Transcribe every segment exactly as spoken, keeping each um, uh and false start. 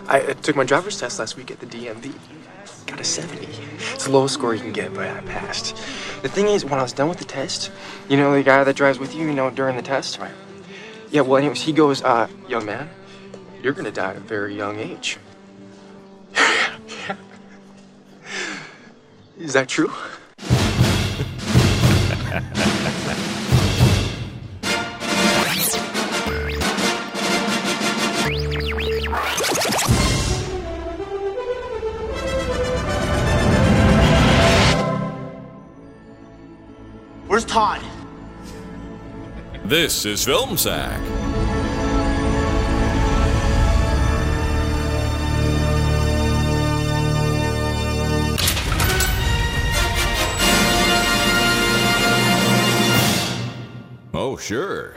I uh, took my driver's test last week at the D M V. Got a seventy. It's the lowest score you can get, but I passed. The thing is, when I was done with the test, you know the guy that drives with you, you know, during the test? Right. Yeah, well, anyways, he goes, uh, young man, you're gonna die at a very young age. Is that true? Where's Todd? This is Film Sack. Oh, sure.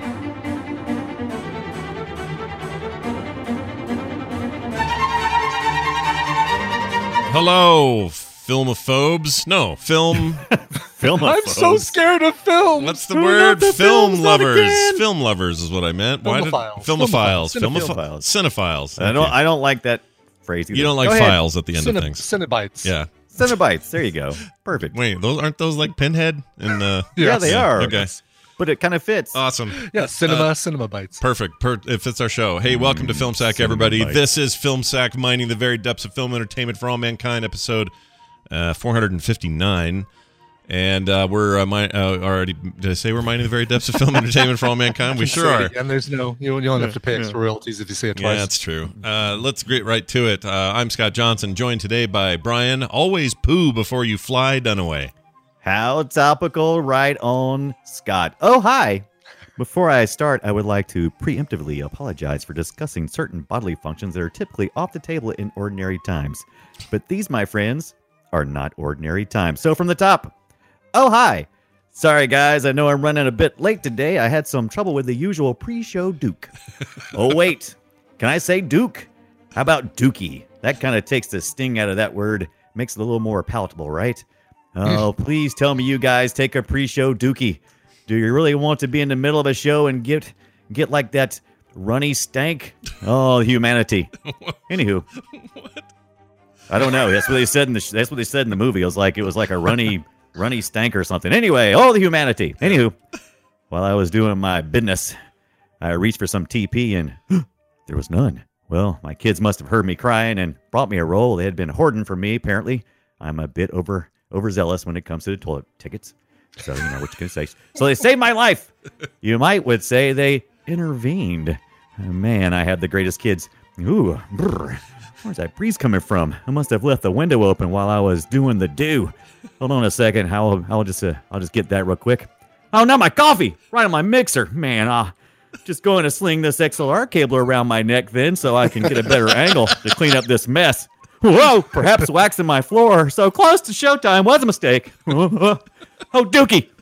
Hello, filmophobes. No, film. Filmophobes. I'm so scared of film. What's the Turn word? off the Film films, not lovers. again. Film lovers is what I meant. Why did Filmophiles. filmophiles? Filmophiles. Filmophiles. Cinephiles. I don't. Thank I don't like that phrase. Either. you. You don't like Go ahead. files at the end Cine- of things. Cinebites. Yeah. Cenobites. There you go. Perfect. Wait, those aren't those like Pinhead and uh Yeah, they are. Okay. But it kind of fits. Awesome. Yeah, cinema, Uh, cinema bites. Perfect. Per- it fits our show. Hey, welcome to Film Sack, everybody. Cinema This is Film Sack, mining the very depths of film entertainment for all mankind, episode uh, four hundred fifty-nine. And uh, we're uh, mi- uh, already. Did I say we're mining the very depths of film entertainment for all mankind? We sure are. And there's no, you you don't have to pay extra royalties if you say it twice. Yeah, that's true. Uh, let's get right to it. Uh, I'm Scott Johnson, joined today by Brian. Always poo before you fly, Dunaway. How topical, right on, Scott. Oh, hi. Before I start, I would like to preemptively apologize for discussing certain bodily functions that are typically off the table in ordinary times. But these, my friends, are not ordinary times. So from the top, oh, hi. Sorry, guys. I know I'm running a bit late today. I had some trouble with the usual pre-show Duke. Oh, wait. Can I say Duke? How about Dookie? That kind of takes the sting out of that word. Makes it a little more palatable, right? Oh, please tell me you guys take a pre-show Dookie. Do you really want to be in the middle of a show and get get like that runny stank? Oh, humanity. Anywho. What? I don't know. That's what they said in the sh- that's what they said in the movie. It was like it was like a runny runny stank or something. Anyway, all the humanity. Anywho, while I was doing my business, I reached for some T P and there was none. Well, my kids must have heard me crying and brought me a roll. They had been hoarding for me. Apparently, I'm a bit over overzealous when it comes to the toilet tickets. So you know what you can say. So they saved my life. You might would say they intervened. Man, I had the greatest kids. Ooh, brr. Where's that breeze coming from? I must have left the window open while I was doing the do. Hold on a second. I'll, I'll just uh, I'll just get that real quick. Oh, now my coffee right on my mixer. Man, ah, just going to sling this X L R cable around my neck then so I can get a better angle to clean up this mess. Whoa, perhaps waxing my floor so close to showtime was a mistake. Oh, Dookie.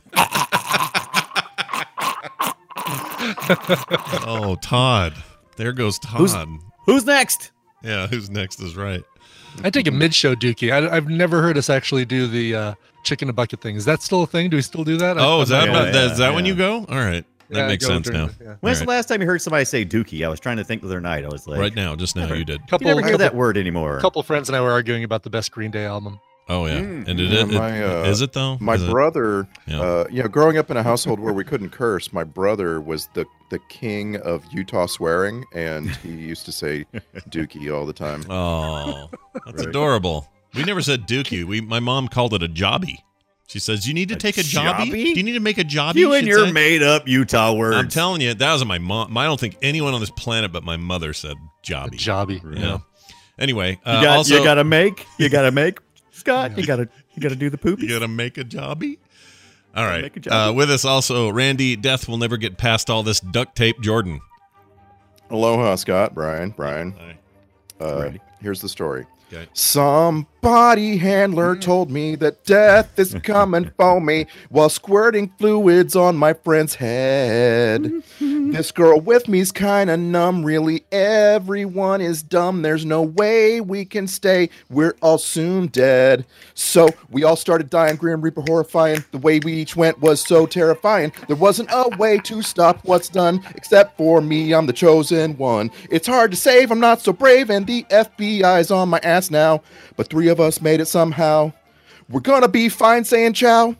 Oh, Todd. There goes Todd. Who's, who's next? Yeah, who's next is right. I take a mid-show Dookie. I, I've never heard us actually do the uh, chicken and bucket thing. Is that still a thing? Do we still do that? Oh, I, is that, Yeah, about, yeah, is that when yeah. you go? All right. That Yeah, I makes go sense during now. the- yeah. When's All the right. last time you heard somebody say Dookie? I was trying to think the other night. I was like, Right now, just now Never. you did. you Couple, never hear couple, that word anymore. couple friends and I were arguing about the best Green Day album. Oh, yeah. Mm. And it, Yeah, it, my, uh, is it, though? My Is it? brother, Yeah. uh, you know, growing up in a household where we couldn't curse, my brother was the, the king of Utah swearing, and he used to say Dookie all the time. Oh, that's Right. adorable. We never said dookie. We My mom called it a jobby. She says, you need to A take a jobby? jobby? Do you need to make a jobby? You and she'd your say? made-up Utah words. I'm telling you, that was my mom. I don't think anyone on this planet but my mother said A jobby. jobby. You know? Anyway, uh, you, got, also, you gotta make. You gotta make. Scott, you gotta you gotta do the poop. you gotta make a jobby? All right. Make a jobby. Uh, with us also, Randy, Death will never get past all this duct tape, Jordan. Aloha, Scott, Brian, Brian. Hi. Uh, Ready. Here's the story. Okay. Somebody handler told me that death is coming for me while squirting fluids on my friend's head. This girl with me's kinda numb, really everyone is dumb. There's no way we can stay, we're all soon dead. So we all started dying, Grim Reaper horrifying. The way we each went was so terrifying. There wasn't a way to stop what's done, except for me, I'm the chosen one. It's hard to save, I'm not so brave, and the F B I's on my ass now, but three of us made it somehow. We're gonna be fine saying ciao.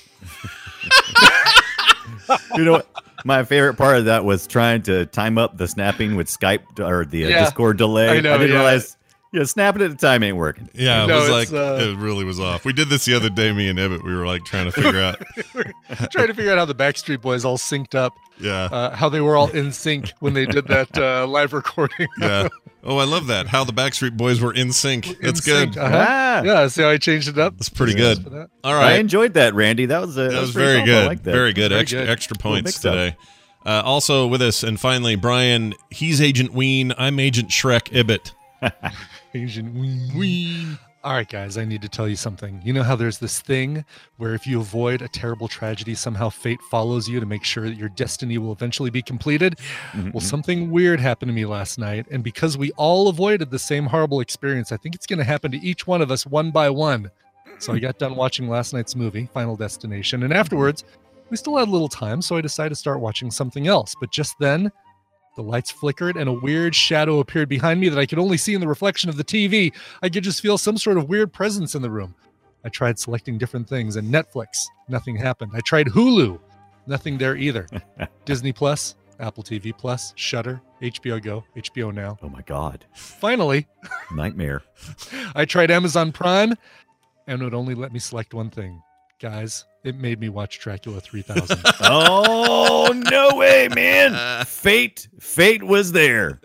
You know what? My favorite part of that was trying to time up the snapping with Skype or the uh, Yeah. Discord delay. I know, didn't yeah. realize, yeah, snapping at the time ain't working. Yeah, it No, was it's, like uh, it really was off. We did this the other day, me and Ebbett. We were like trying to figure out. Trying to figure out how the Backstreet Boys all synced up, Yeah, uh, how they were all in sync when they did that uh, live recording. yeah. Oh, I love that. How the Backstreet Boys were in sync. In That's sync, good. uh-huh. Ah. Yeah, see how I changed it up? That's pretty Yeah. good. For that. All I right. enjoyed that, Randy. That was a, That was pretty very thoughtful. I good. like that. Very good. Very extra good. extra points mix-up. today. Uh, also with us, and finally, Brian. He's Agent Ween. I'm Agent Shrek Ibbett. Asian ween. ween. All right, guys, I need to tell you something. You know how there's this thing where if you avoid a terrible tragedy, somehow fate follows you to make sure that your destiny will eventually be completed? Well, something weird happened to me last night. And because we all avoided the same horrible experience, I think it's going to happen to each one of us one by one. So I got done watching last night's movie, Final Destination. And afterwards, we still had a little time, so I decided to start watching something else. But just then, the lights flickered and a weird shadow appeared behind me that I could only see in the reflection of the T V. I could just feel some sort of weird presence in the room. I tried selecting different things, and Netflix, nothing happened. I tried Hulu, nothing there either. Disney Plus, Apple T V Plus, Shudder, H B O Go, H B O Now. Oh my God. Finally, Nightmare. I tried Amazon Prime, and it would only let me select one thing. Guys, it made me watch Dracula three thousand. Oh, no way, man. Fate, fate was there.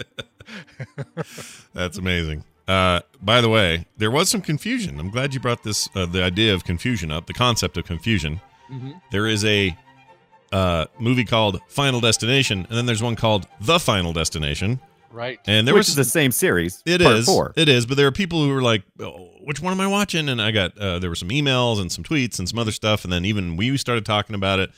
That's amazing. Uh, by the way, there was some confusion. I'm glad you brought this, uh, the idea of confusion up, the concept of confusion. Mm-hmm. There is a uh, movie called Final Destination, and then there's one called The Final Destination. Right. And there Which was is the same series. It part is. Four. It is. But there are people who were like, oh, which one am I watching? And I got, uh, there were some emails and some tweets and some other stuff. And then even we started talking about it.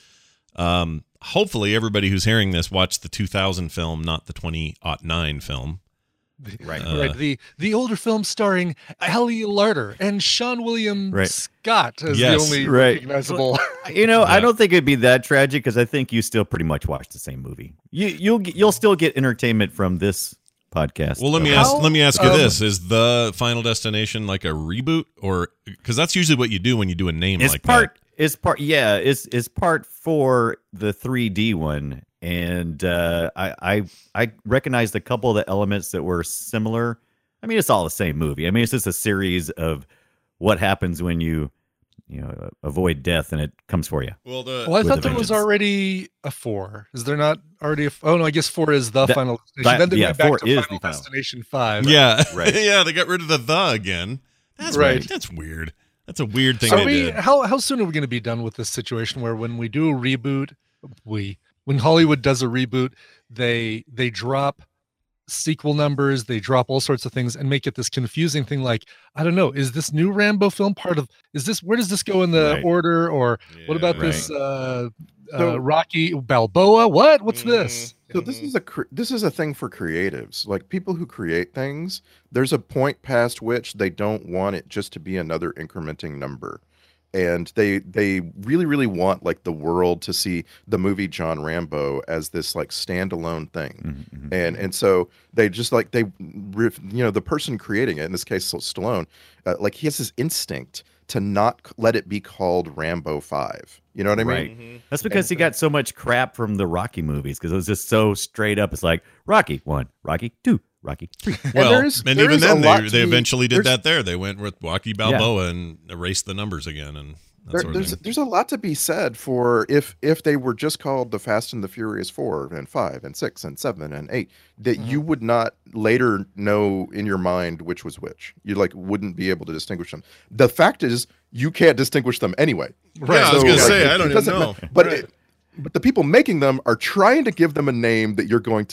Um, hopefully everybody who's hearing this watched the two thousand film, not the twenty oh nine film. Right. Uh, right. The the older film starring Ali Larter and Sean William Right. Scott as Yes. the only Right. recognizable. You know, I Yeah. don't think it'd be that tragic because I think you still pretty much watch the same movie. You, you'll get- you'll still get entertainment from this podcast. Well, let me How- ask. Let me ask you um, this: is the Final Destination like a reboot, or because that's usually what you do when you do a name It's like part. It's part. Yeah, it's it's part for the three D one, and uh, I I I recognized a couple of the elements that were similar. I mean, it's all the same movie. I mean, it's just a series of what happens when you you know avoid death and it comes for you. that? Well, the Well, I With thought a there was vengeance. already a four. Is there not already a? F- oh no, I guess four is the That- Final Destination. that- then they yeah, went back four to is Final the final. Destination five. yeah, Right. yeah, they got rid of the the again. That's Right. weird. That's weird. That's a weird thing So they we, did. how how soon are we going to be done with this situation where when we do a reboot, we when Hollywood does a reboot, they they drop sequel numbers, they drop all sorts of things and make it this confusing thing like, I don't know, is this new Rambo film part of is this where does this go in the Right. order, or what about Yeah. this uh, So- uh Rocky Balboa? What? What's this? So this is a cre- this is a thing for creatives, like people who create things. There's a point past which they don't want it just to be another incrementing number, and they they really really want like the world to see the movie John Rambo as this like standalone thing, Mhm, mhm. and and so they just like they ref- you know the person creating it, in this case Stallone, uh, like he has this instinct to not c- let it be called Rambo five. You know what I mean? Right. That's because he got so much crap from the Rocky movies because it was just so straight up. It's like Rocky one, Rocky two, Rocky three. Well, there and, is- there even is a then, lot they, to they be- eventually did there's- that there. They went with Rocky Balboa and erased the numbers again. And that There, sort of there's thing. there's a lot to be said for if if they were just called the Fast and the Furious four and five and six and seven and eight, that you would not later know in your mind which was which. You like wouldn't be able to distinguish them. The fact is, you can't distinguish them anyway. Yeah, I was gonna like, say, it- I it don't even doesn't know. ma- But Right. it, but the people making them are trying to give them a name that you're going to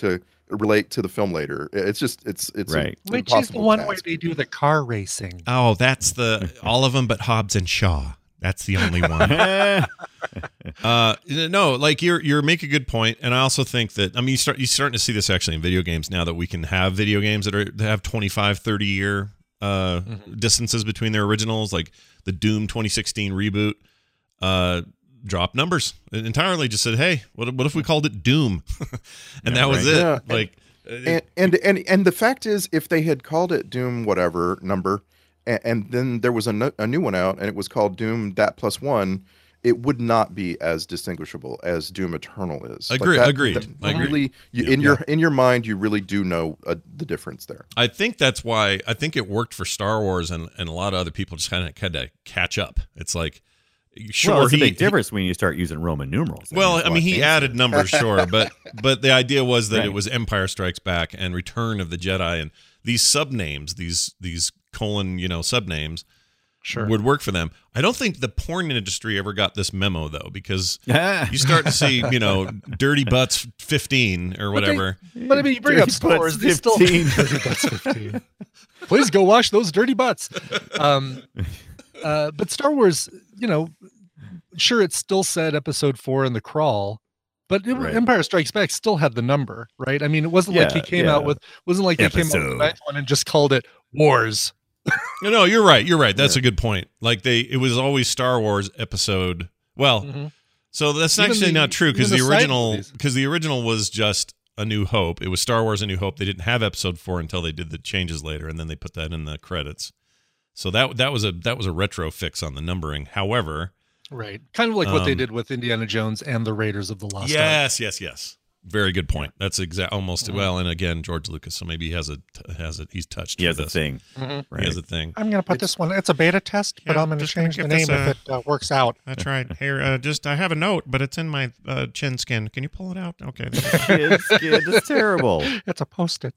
relate to the film later. It's just it's it's Right. a, Which is the one where they do the car racing. Oh, that's the all of them but Hobbs and Shaw. That's the only one. uh, no, like you're you're make a good point, and I also think that I mean you start you starting to see this actually in video games now that we can have video games that are that have twenty-five, thirty year uh, mm-hmm. distances between their originals, like the Doom twenty sixteen reboot. Uh, drop numbers entirely. Just said, hey, what what if we called it Doom, and yeah, that was right. it. Yeah. Like, and, and and and the fact is, if they had called it Doom whatever number. And then there was a, no, a new one out, and it was called Doom That Plus One. It would not be as distinguishable as Doom Eternal is. Agree, like that, agreed. that I agree. really, you, Yeah. in your in your mind, you really do know uh, the difference there. I think that's why I think it worked for Star Wars, and, and a lot of other people just kind of had to catch up. It's like, sure, well, it's he, a big difference when you start using Roman numerals. Well, it's I a mean, lot he fancier. added numbers, sure, but but the idea was that Right. it was Empire Strikes Back and Return of the Jedi, and these subnames, these these colon, you know, subnames, Sure. would work for them. I don't think the porn industry ever got this memo though, because you start to see, you know, Dirty Butts fifteen or whatever. But, they, but I mean, you bring up Dirty Star Wars, they still fifteen. Dirty Butts fifteen. Please go wash those dirty butts. Um, uh, but Star Wars, you know, sure, it still said Episode Four in the crawl, but it, Right. Empire Strikes Back still had the number, right? I mean, it wasn't like he Yeah, came yeah. out with wasn't like they came out with Episode. the ninth one and just called it Wars. No, no, you're right. You're right. That's a good point. Like they, it was always Star Wars episode. Well, Mm-hmm. so that's Even actually the- not true because even the the side original movies. because the original was just A New Hope. It was Star Wars A New Hope. They didn't have episode four until they did the changes later, and then they put that in the credits. So that that was a that was a retro fix on the numbering. However, Right. Kind of like what they Um, did with Indiana Jones and the Raiders of the Lost Ark. yes, yes, yes. Very good point. That's exact almost well. And again, George Lucas. So maybe he has a has a he's touched. He has with a this. thing. Mm-hmm. He has a thing. I'm going to put this one. It's a beta test, but Yeah, I'm going to just gonna change the get name this, if uh, it uh, works out. That's right. Here, uh, just I have a note, but it's in my uh, chin skin. Can you pull it out? Okay. Kids, kids, it's terrible. It's a post-it.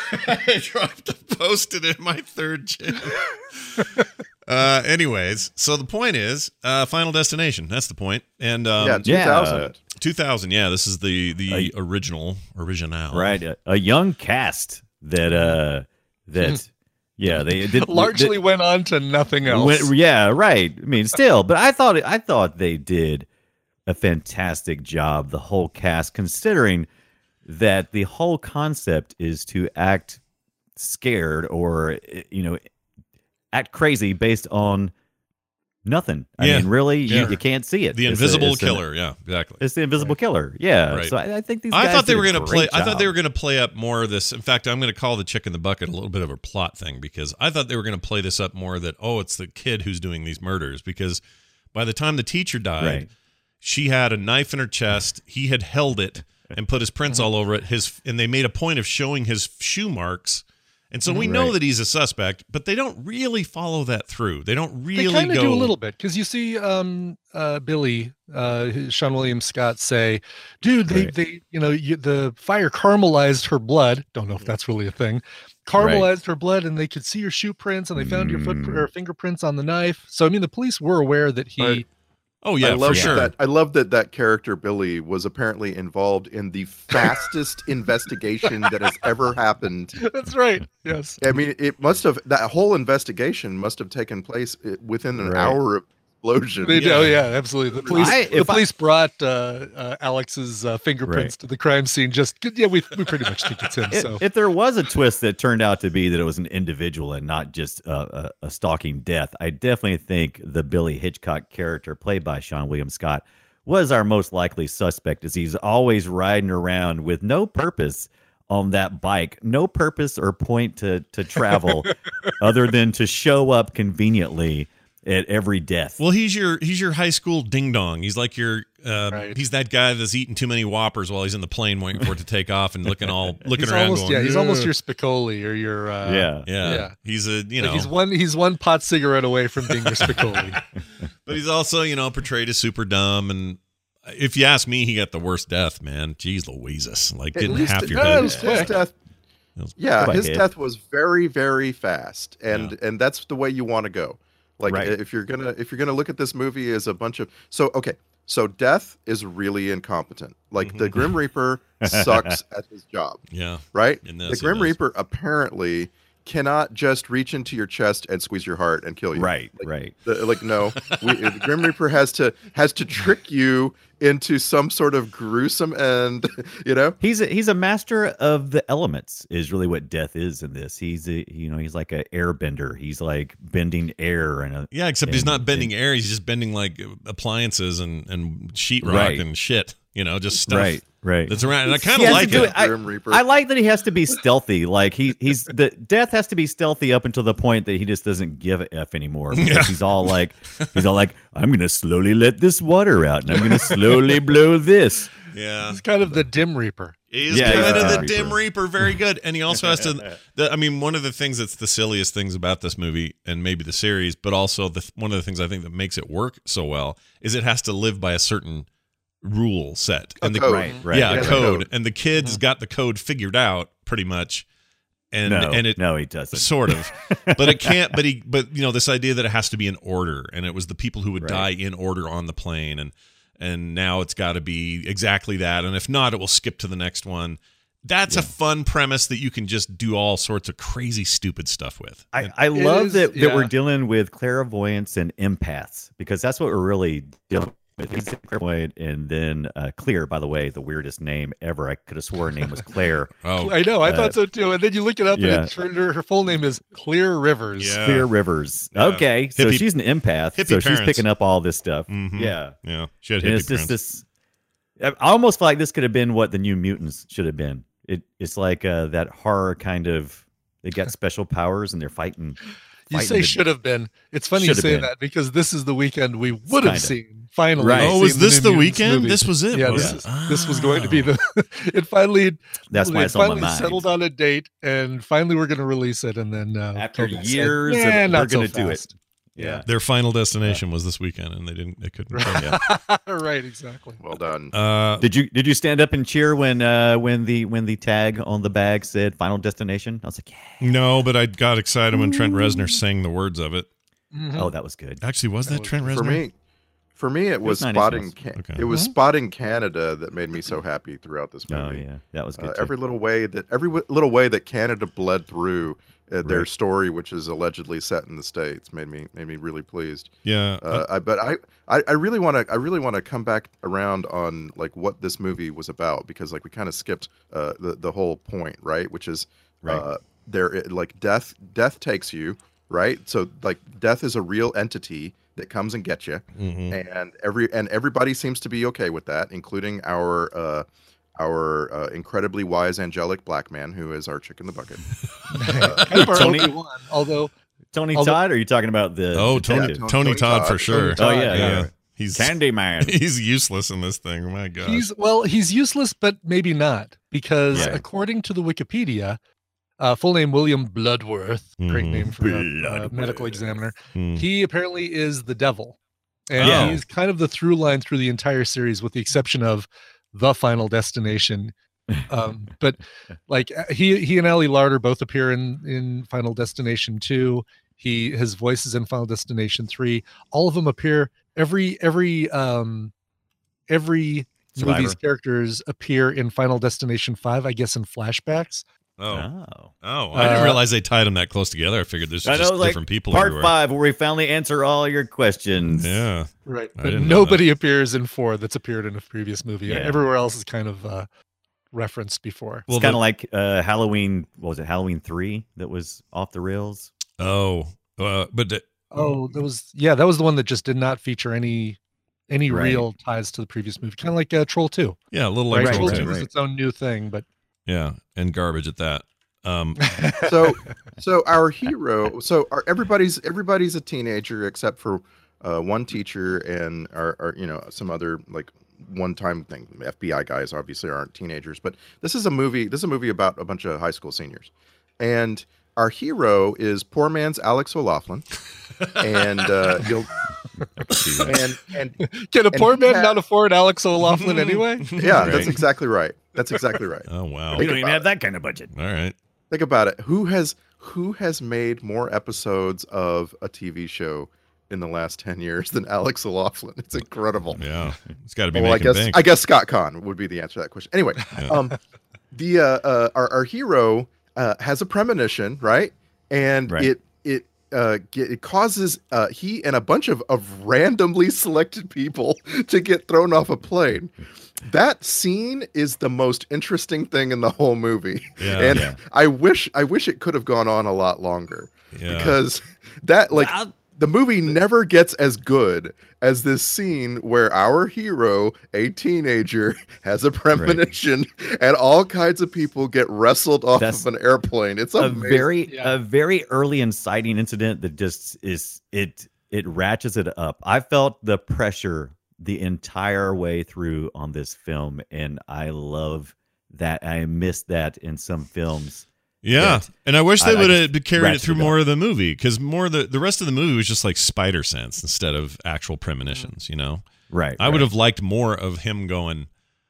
I dropped a post-it in my third chin. uh, anyways, so the point is, uh, Final Destination. That's the point. And um, yeah, two yeah. thousand. two thousand. Yeah, this is the the Uh, original original. Right, a, a young cast that uh that yeah they did Largely did- went on to nothing else. went- yeah, right. I mean, still, but I thought I thought they did a fantastic job. The whole cast, considering that the whole concept is to act scared or you know act crazy based on nothing. I Yeah. mean, really, you, Yeah. you can't see it. The It's a- Invisible it's an- Killer. yeah, exactly. It's the Invisible Killer. Yeah. Right. So I, I think these. I guys thought they did were a going to play. great I thought job. they were going to play up more of this. In fact, I'm going to call the chick in the bucket a little bit of a plot thing because I thought they were going to play this up more that oh, it's the kid who's doing these murders because by the time the teacher died, Right. she had a knife in her chest. He had held it and put his prints all over it. His and they made a point of showing his shoe marks. And so we know Right. that he's a suspect, but they don't really follow that through. They don't They really kind of go do a little bit because you see um, uh, Billy, uh, Sean William Scott say, "Dude, they, Right. they, you know, you, the fire caramelized her blood. Don't know if that's really a thing. Caramelized her blood, and they could see your shoe prints, and they found your foot Mm. or fingerprints on the knife. So I mean, the police were aware that he." Right. Oh yeah, I love for sure. that. I love that that character Billy was apparently involved in the fastest investigation that has ever happened. That's right. Yes. I mean, it must have that whole investigation must have taken place uh, within an Right. hour of explosion. They do, Yeah. oh, yeah, absolutely. The police, I- the if I- police brought uh, uh, Alex's uh, fingerprints Right. to the crime scene. Just yeah, we we pretty much think it's him. If, So if there was a twist that turned out to be that it was an individual and not just a, a, a stalking death, I definitely think the Billy Hitchcock character played by Sean William Scott was our most likely suspect, as he's always riding around with no purpose on that bike, no purpose or point to to travel other than to show up conveniently at every death. Well, he's your he's your high school ding dong. He's like your uh, Right. he's that guy that's eating too many Whoppers while he's in the plane waiting for it to take off and looking all looking he's around. almost going, yeah, he's almost "Ugh." your Spicoli or your uh, yeah. yeah. yeah. He's a you Like know, he's one he's one pot cigarette away from being your Spicoli. but he's also you know portrayed as super dumb. And if you ask me, he got the worst death, man. Jeez Louises, like At getting least half it- your no, head. it was his quick. death. was- Yeah, Go his ahead. death was very, very fast, and and that's the way you want to go. Like Right. if you're gonna if you're gonna look at this movie as a bunch of so okay, So Death is really incompetent. Like the Grim Reaper sucks at his job, Yeah. right? In The this, he Grim does. Reaper apparently cannot just reach into your chest and squeeze your heart and kill you. Right, Like, right. the, like no, we, the Grim Reaper has to has to trick you into some sort of gruesome end. You know, He's a, he's a master of the elements. Is really what Death is in this. He's a, you know he's like an airbender. He's like bending air and a, Yeah, except he's and- not bending and- air. He's just bending like appliances and and sheetrock Right. and shit. You know, just stuff Right, right. that's around. And I kind He of has to like do it. it. I, Grim Reaper. I like that he has to be stealthy. Like he he's the Death has to be stealthy up until the point that he just doesn't give a f anymore. Because Yeah. he's all like he's all like I'm gonna slowly let this water out and I'm gonna slowly blow this. Yeah. He's kind of the dim reaper. He's Yeah, kind he's of the the Dim Dim Reaper, very good. And he also has to. The, I mean, one of the things that's the silliest things about this movie, and maybe the series, but also the one of the things I think that makes it work so well is it has to live by a certain rule set. A And the code. Right, right. yeah, Yeah, a the code. code. And the kid's got the code figured out pretty much. And no, and it no, he doesn't. sort of, but it can't. But he, but you know, this idea that it has to be in order, and it was the people who would Right. die in order on the plane, and and now it's got to be exactly that, and if not, it will skip to the next one. That's a fun premise that you can just do all sorts of crazy, stupid stuff with. I, I love is- that, that we're yeah. dealing with clairvoyance and empaths because that's what we're really dealing with. He's clairvoyant and then uh, Clear, by the way, the weirdest name ever. I could have sworn her name was Claire. Oh, I know. I Uh, thought so too. And then you look it up, yeah. and it turned her, her full name is Clear Rivers. Yeah. Clear Rivers. Yeah. Okay, so Hippie- she's an empath. hippie So she's parents. picking up all this stuff. Mhm. Yeah. yeah, she had And hippie it's just parents. this. I almost feel like this could have been what the New Mutants should have been. It it's like uh, that horror kind of. They got special powers and they're fighting. You fighting say the- should have been. It's funny Should you have say been. that because this is the weekend we would have Kinda. seen. Finally, Right. Oh, seen was this New the Mutants weekend? movie. This was it, Yeah, was this, it? is, this was going to be Ah. the. It finally. That's why it it's on my finally mind. settled on a date, and finally we're going to release it, and then uh, After COVID said, years of- "Nah, we're not so gonna do it." fast." Yeah. Their final destination was this weekend, and they didn't. They couldn't. right, exactly. well done. Uh, Did you did you stand up and cheer when uh when the when the tag on the bag said Final Destination? I was like, yeah. no, but I got excited when Trent Reznor sang the words of it. Mhm. Oh, that was good. Actually, was that, was- Trent Reznor? For me, for me, it was was spotting. nineties. Can- Okay. It was Mhm. spotting Canada that made me so happy throughout this Oh movie. yeah, that was good. Uh, too. every little way that every w- little way that Canada bled through uh, their Right. story, which is allegedly set in the states, made me made me really pleased. Yeah. Uh, I, but I, I, I really want to I really want to come back around on like what this movie was about because like we kind of skipped uh, the the whole point, right? Which is Right. uh, there it- like death death takes you, right? So like death is a real entity that comes and gets you, Mhm. and every and everybody seems to be okay with that, including our uh, our uh, incredibly wise angelic black man who is our chick in the bucket. Kind of our Tony- only one, although Tony although- Todd, or are you talking about the? Oh, Tony, Yeah, Tony, Tony Todd, Todd. for sure. Tony Oh Todd, yeah, yeah. yeah. He's Candyman. he's useless in this thing. Oh my god. he's well, he's useless, but maybe not because Yeah. according to the Wikipedia, uh, full name William Bloodworth, great Mhm. name for a uh, Bloodworth. medical examiner. Hmm. He apparently is the devil, and Yeah. he's kind of the through line through the entire series, with the exception of the Final Destination. Um, but like uh, he he and Ali Larder both appear in in Final Destination two. He his voice is in Final Destination three. All of them appear every every um every Survivor. movie's characters appear in Final Destination five, I guess in flashbacks. Oh, Oh. oh! I didn't Uh, realize they tied them that close together. I figured there's I just know, like, different people Part everywhere. five, where we finally answer all your questions. Yeah. Right. I But didn't know nobody appears in four that's appeared in a previous movie. Yeah. Everywhere else is kind of uh referenced before. It's Well, kind the- of like uh, Halloween. What was it? Halloween three that was off the rails. Oh, uh, but the- Oh, that was yeah, that was the one that just did not feature any any Right. real ties to the previous movie. Kind of like uh, Troll two. yeah, a little Right. like Right, Troll Troll two two. was its own new thing, but Yeah, and garbage at that. Um, so so our hero so our everybody's everybody's a teenager except for uh, one teacher and our, our you know some other like one time thing. F B I guys obviously aren't teenagers, but this is a movie this is a movie about a bunch of high school seniors, and our hero is poor man's Alex O'Loughlin, and uh you'll and and can a And poor he man had- not afford Alex O'Loughlin anyway? yeah, Right. that's exactly right. That's exactly right. oh wow! We Think don't even about have that kind of budget. All right. Think about it. Who has who has made more episodes of a T V show in the last ten years than Alex O'Loughlin. It's incredible. Yeah, it's got to be Well, I making guess bank. I guess Scott Conn would be the answer to that question. Anyway, Yeah. um, the uh, uh, our our hero uh, has a premonition, right? And Right. it it uh, get, it causes uh, he and a bunch of of randomly selected people to get thrown off a plane. That scene is the most interesting thing in the whole movie, Yeah. and Yeah. I wish I wish it could have gone on a lot longer Yeah. because that like. I'll- The movie never gets as good as this scene where our hero, a teenager, has a premonition and all kinds of people get wrestled off That's of an airplane. It's a amazing. very Yeah. a very early inciting incident that just is it it ratchets it up. I felt the pressure the entire way through on this film, and I love that. I miss that in some films. Yeah, that and I wish they I- I would just have carried it ratcheted through it more of the movie because more of the the rest of the movie was just like spider sense instead of actual premonitions. You know, Right. I would right. have liked more of him going.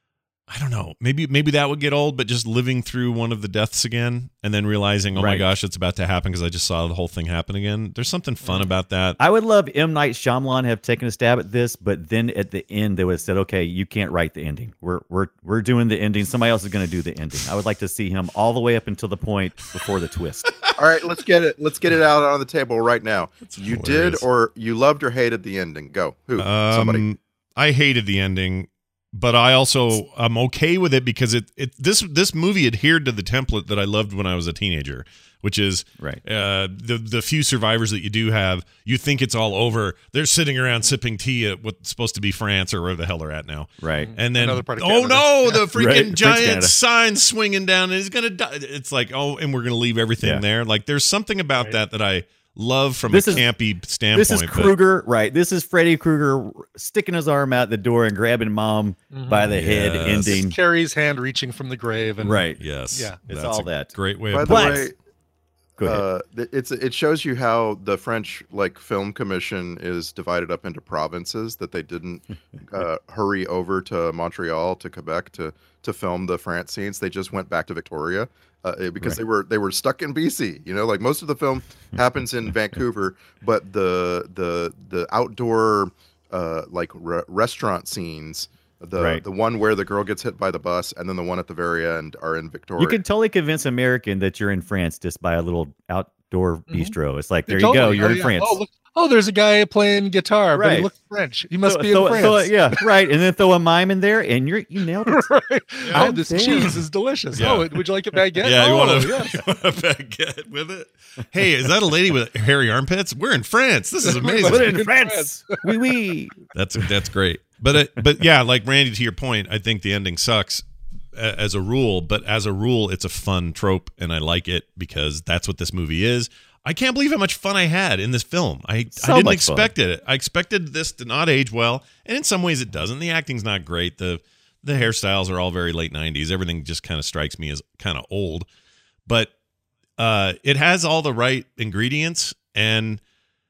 I don't know. Maybe maybe that would get old, but just living through one of the deaths again and then realizing, oh my Right. gosh, it's about to happen because I just saw the whole thing happen again. There's something fun about that. I would love M. Night Shyamalan have taken a stab at this, but then at the end they would have said, "Okay, you can't write the ending. We're we're we're doing the ending. Somebody else is going to do the ending." I would like to see him all the way up until the point before the twist. All right, let's get it. Let's get it out on the table right now. You hilarious. did or you loved or hated the ending? Go. Who? Somebody. Um, I hated the ending, but I also I'm okay with it because it it this this movie adhered to the template that I loved when I was a teenager, which is Right. uh, the the few survivors that you do have, you think it's all over. They're sitting around sipping tea at what's supposed to be France or where the hell they're at now. Right. And then, Another part of oh Canada. no, the freaking Right, Prince giant Canada. sign swinging down and he's gonna die. It's like, oh, and we're gonna leave everything Yeah. there. Like, there's something about Right. that that I love from This a is- campy standpoint. This is but- Krueger, right? This is Freddy Krueger sticking his arm out the door and grabbing mom by the head, Yes. ending. Carrie's hand reaching from the grave, and Right. Yes, Yeah. It's That's all a that. Great way By of the putting it. way, Go ahead. uh, th- it's it shows you how the French like film commission is divided up into provinces that they didn't uh, hurry over to Montreal to Quebec to to film the France scenes. They just went back to Victoria uh, because Right. they were they were stuck in B C. You know, like most of the film happens in Vancouver, but the the the outdoor uh, like re- restaurant scenes. The Right. the one where the girl gets hit by the bus, and then the one at the very end are in Victoria. You can totally convince American that you're in France just by a little outdoor Mhm. bistro. It's like, there Totally. you go, you're Oh, in yeah. France. Oh, look, oh, there's a guy playing guitar, but Right. he looks French. He must Throw- be in throw- France. throw it- yeah, right. And then throw a mime in there, and you're you nailed it. right. Yeah. Oh, this Damn. cheese is delicious. Yeah. Oh, would you like a baguette? Yeah, you oh, want, a, yes. you want a baguette with it? Hey, is that a lady with hairy armpits? We're in France. This is amazing. Put it in In France. Oui, oui. That's that's great. But it, but yeah, like Randy, to your point, I think the ending sucks a- as a rule. But as a rule, it's a fun trope, and I like it because that's what this movie is. I can't believe how much fun I had in this film. I So I didn't much expect it. I expected this to not age well, and in some ways it doesn't. The acting's not great. The the hairstyles are all very late nineties. Everything just kind of strikes me as kind of old. But uh, it has all the right ingredients, and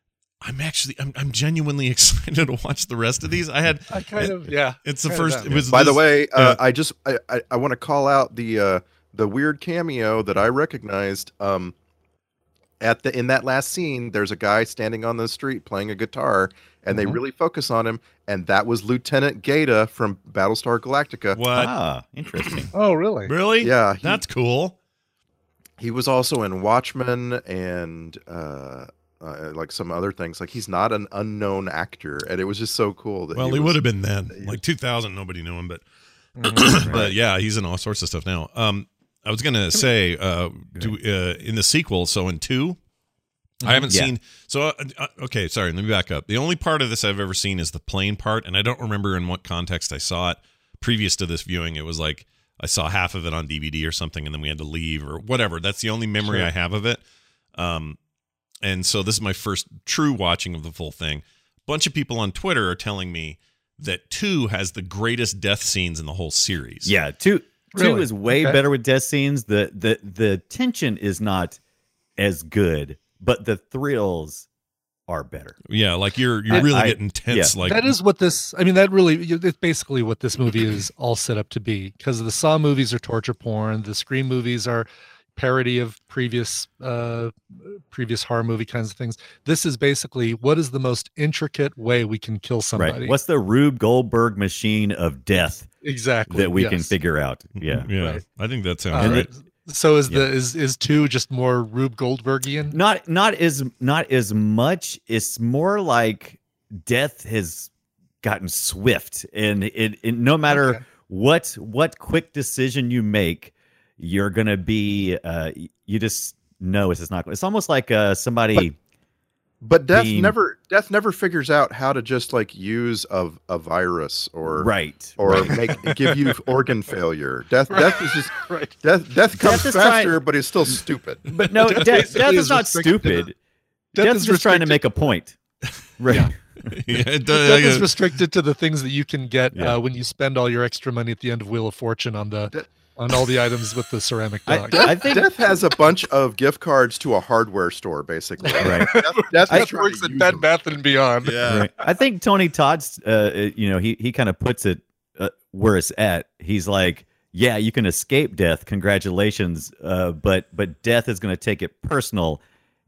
I'm actually I'm, I'm genuinely excited to watch the rest of these. I had I kind of, yeah. it's the kind of first. that. It was By the this- way, uh, yeah. I just I, I, I want to call out the uh, the weird cameo that I recognized. Um, at the in that last scene, there's a guy standing on the street playing a guitar, and they Mhm. really focus on him, and that was Lieutenant Gaeta from Battlestar Galactica. What? Ah, interesting. Oh, really? Really? Yeah, he, That's cool. he was also in Watchmen and uh, uh, like some other things. Like he's not an unknown actor, and it was just so cool that Well, he, he, was- would have been then. Like two thousand, nobody knew him, but Mhm. but yeah, he's in all sorts of stuff now. Um, I was gonna say, uh, do uh, in the sequel. So in two, I haven't Yeah. seen. So uh, uh, okay, sorry. Let me back up. The only part of this I've ever seen is the plane part, and I don't remember in what context I saw it. Previous to this viewing, it was like I saw half of it on D V D or something, and then we had to leave or whatever. That's the only memory Sure. I have of it. Um, and so this is my first true watching of the full thing. A bunch of people on Twitter are telling me that two has the greatest death scenes in the whole series. Yeah, two two Really? is way Okay. better with death scenes. The the the tension is not as good, but the thrills are better. Yeah, like you're you're I- really I- getting tense. yeah. Like that is what this, I mean, that really, it's basically what this movie is all set up to be, because the Saw movies are torture porn. The Scream movies are parody of previous, uh, previous horror movie kinds of things. This is basically what is the most intricate way we can kill somebody. Right. What's the Rube Goldberg machine of death exactly that we yes. can figure out? Yeah. Yeah. Right. I think that sounds Uh, right. So is Yeah. the is is two just more Rube Goldbergian? Not not as not as much. It's more like death has gotten swift, and it, it no matter Okay. what what quick decision you make, you're gonna be uh, you just know it's just not. It's almost like uh, somebody. But death being- never death never figures out how to just like use a, a virus or Right. or right. make give you organ failure. Death death is just Right. death death comes is faster, trying- but it's still stupid. But no, Death death, basically death is is not restricted to- stupid. Death Death is is just trying to restricted- make a point. Right. Yeah. yeah, it Death does, is restricted to the things that you can get Yeah. uh, when you spend all your extra money at the end of Wheel of Fortune on the De- on all the items with the ceramic I- dog. I think Death has a bunch of gift cards to a hardware store, basically. Right. Death, Death That is trying works to at use Bed them. Bath and Beyond. yeah. Right. I think Tony Todd's, uh, uh, you know, he he kind of puts it uh, where it's at. He's like, yeah, you can escape death, congratulations, uh, but but death is going to take it personal,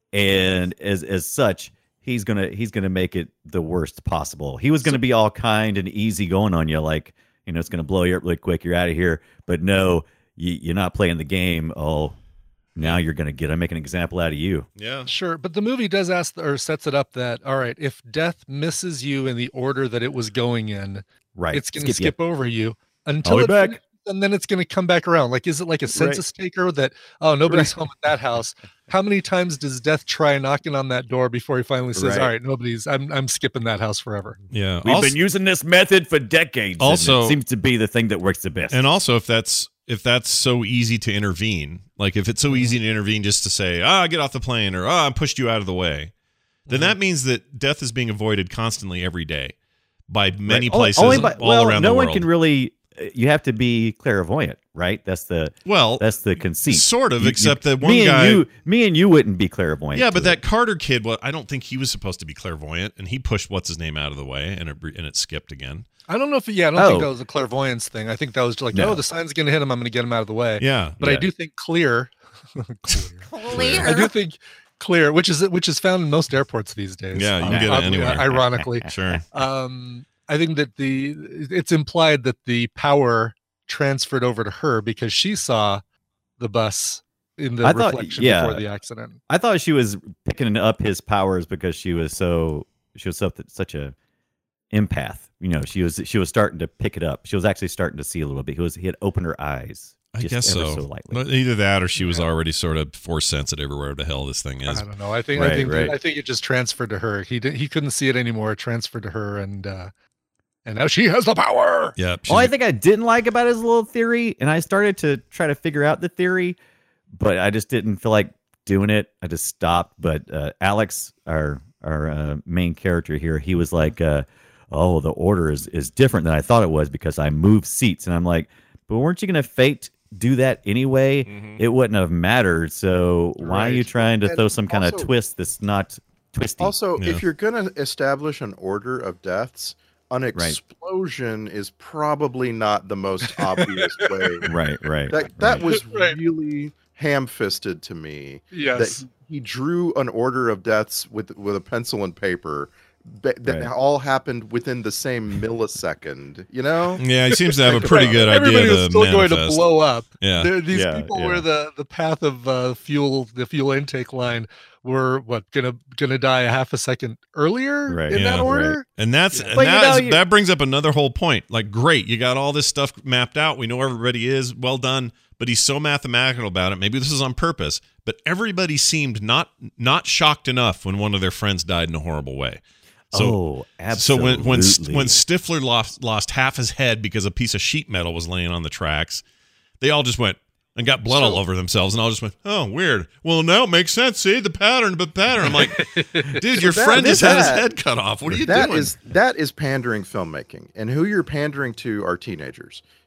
and as as such, he's gonna he's gonna make it the worst possible. He was going to be all kind and easy going on you, like, you know, it's going to blow you up really quick. You're out of here, but no, you, you're not playing the game. Oh, now you're going to get. I make an example out of you. Yeah. Sure, but the movie does ask or sets it up that all right, if death misses you in the order that it was going in, Right. it's going to Skip you. skip over you until I'll be it back. finishes, and then it's going to come back around. Like, is it like a census taker that oh nobody's home at that house? How many times does death try knocking on that door before he finally says, Right. "All right, nobody's. I'm I'm skipping that house forever." Yeah. We've Also- been using this method for decades. and Also- it seems to be the thing that works the best. And also, if that's if that's so easy to intervene, like if it's so easy to intervene just to say, "Ah, get off the plane," or "Ah, I pushed you out of the way," then that means that death is being avoided constantly every day by many Right. Only- places only by- all well, around no the one world. can really. You have to be clairvoyant, right? That's the well, that's the conceit. sort of, You- you- except that one me guy. and you, me and you wouldn't be clairvoyant. yeah, to but it. that Carter kid, well, I don't think he was supposed to be clairvoyant, and he pushed what's his name out of the way, and it and it skipped again. I don't know if yeah, I don't Oh. think that was a clairvoyance thing. I think that was just like, No. oh, the sign's going to hit him. I'm going to get him out of the way. Yeah, But I Yeah. do think clear, clear. Clear. I do think clear, which is which is found in most airports these days. Yeah, you can um, get it oddly- anywhere. Ironically, sure. um, I think that the it's implied that the power transferred over to her because she saw the bus in the I thought- reflection yeah. before the accident. I thought she was picking up his powers because she was so she was so, such a empath. You know, she was she was starting to pick it up. She was actually starting to see a little bit. He was he had opened her eyes. I just guess ever so. so lightly. But either that, or she was already sort of force sensitive, or whatever the hell this thing is. I don't know. I think I Right, think right. I think it just transferred to her. He did, he couldn't see it anymore. It transferred to her, and uh, and now she has the power. Yeah. she's- All I think I didn't like about his little theory, and I started to try to figure out the theory, but I just didn't feel like doing it. I just stopped. But uh, Alex, our our uh, main character here, he was like, uh, "Oh, the order is is different than I thought it was because I moved seats." And I'm like, "But weren't you going to fate do that anyway? Mhm. It wouldn't have mattered. So why are you Right. trying to And throw some kind of also- twist that's not twisty?" Also, Yeah. if you're going to establish an order of deaths, an explosion is probably not the most obvious way. right, right. That that right. was Right. really ham-fisted to me. Yes. That he, he drew an order of deaths with with a pencil and paper that, that Right. all happened within the same millisecond. You know? Yeah, he seems to have a pretty good Everybody idea was to still going to manifest. blow up. Yeah. There- these Yeah, people yeah. where the the path of uh, fuel, the fuel intake line, were what gonna gonna die a half a second earlier Right. in Yeah, that right. order. And that's Yeah. and But you that, know, is- you- that brings up another whole point. Like, great, you got all this stuff mapped out. We know where everybody is. Well done. But he's so mathematical about it. Maybe this is on purpose. But everybody seemed not not shocked enough when one of their friends died in a horrible way. So, oh, so absolutely. when when when Stifler lost lost half his head because a piece of sheet metal was laying on the tracks, they all just went and got blood all So- over themselves, and all just went, "Oh, weird. Well, now it makes sense. See the pattern, but pattern." I'm like, dude, your that- friend just had his that- head cut off. What are you That doing? is that is pandering filmmaking, and who you're pandering to are teenagers.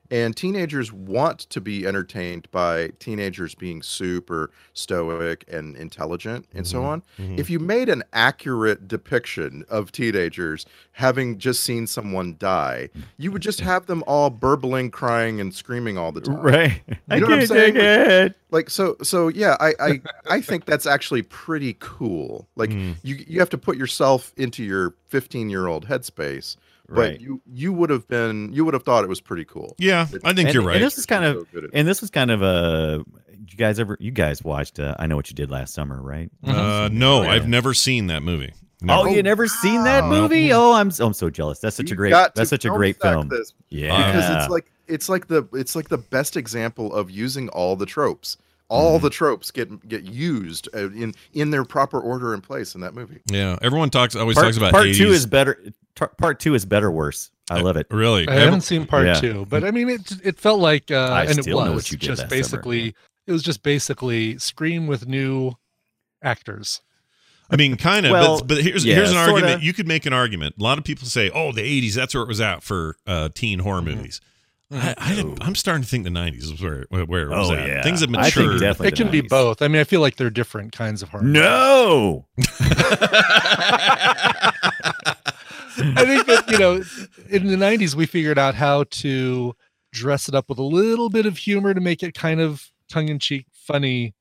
And teenagers want to be entertained by teenagers being super stoic and intelligent and so on. Mhm. If you made an accurate depiction of teenagers having just seen someone die, you would just have them all burbling, crying, and screaming all the time. Right. I You know what I'm can't saying? take it. Like so so yeah, I I, I think that's actually pretty cool. Like Mm. you you have to put yourself into your fifteen year old headspace. But Right. you you would have been you would have thought it was pretty cool. Yeah, I think And- you're and right. this was kind of, So good at- and this was kind of a. You guys ever? You guys watched? Uh, I Know What You Did Last Summer, right? Uh, no, Yeah. I've never seen that movie. Oh, Never. you never seen that movie? Oh, I'm so, I'm so jealous. That's such a You great. got to That's such a film great sack film. this, Yeah, because it's like it's like the it's like the best example of using all the tropes. All Mm-hmm. the tropes get get used uh, in in their proper order and place in that movie. Yeah, everyone talks always part, talks about part eighties. two is better. tar- Part two is better. Worse. I love it. Really. I Every- haven't seen part Yeah. two, but I mean, it it felt like, uh, I and it still was know what you did just last summer. basically, it was just basically Scream with new actors. I mean, kind of, Well, but, but here's yeah, here's an sorta. argument. You could make an argument. A lot of people say, "Oh, the eighties, that's where it was at for uh, teen horror Mm-hmm. movies." I, I, I'm starting to think the nineties is where where it was Oh, at. yeah. Things have I think matured. definitely It can the be nineties. both. I mean, I feel like they're different kinds of horror. No. I think that, you know, in the nineties, we figured out how to dress it up with a little bit of humor to make it kind of tongue in cheek, funny.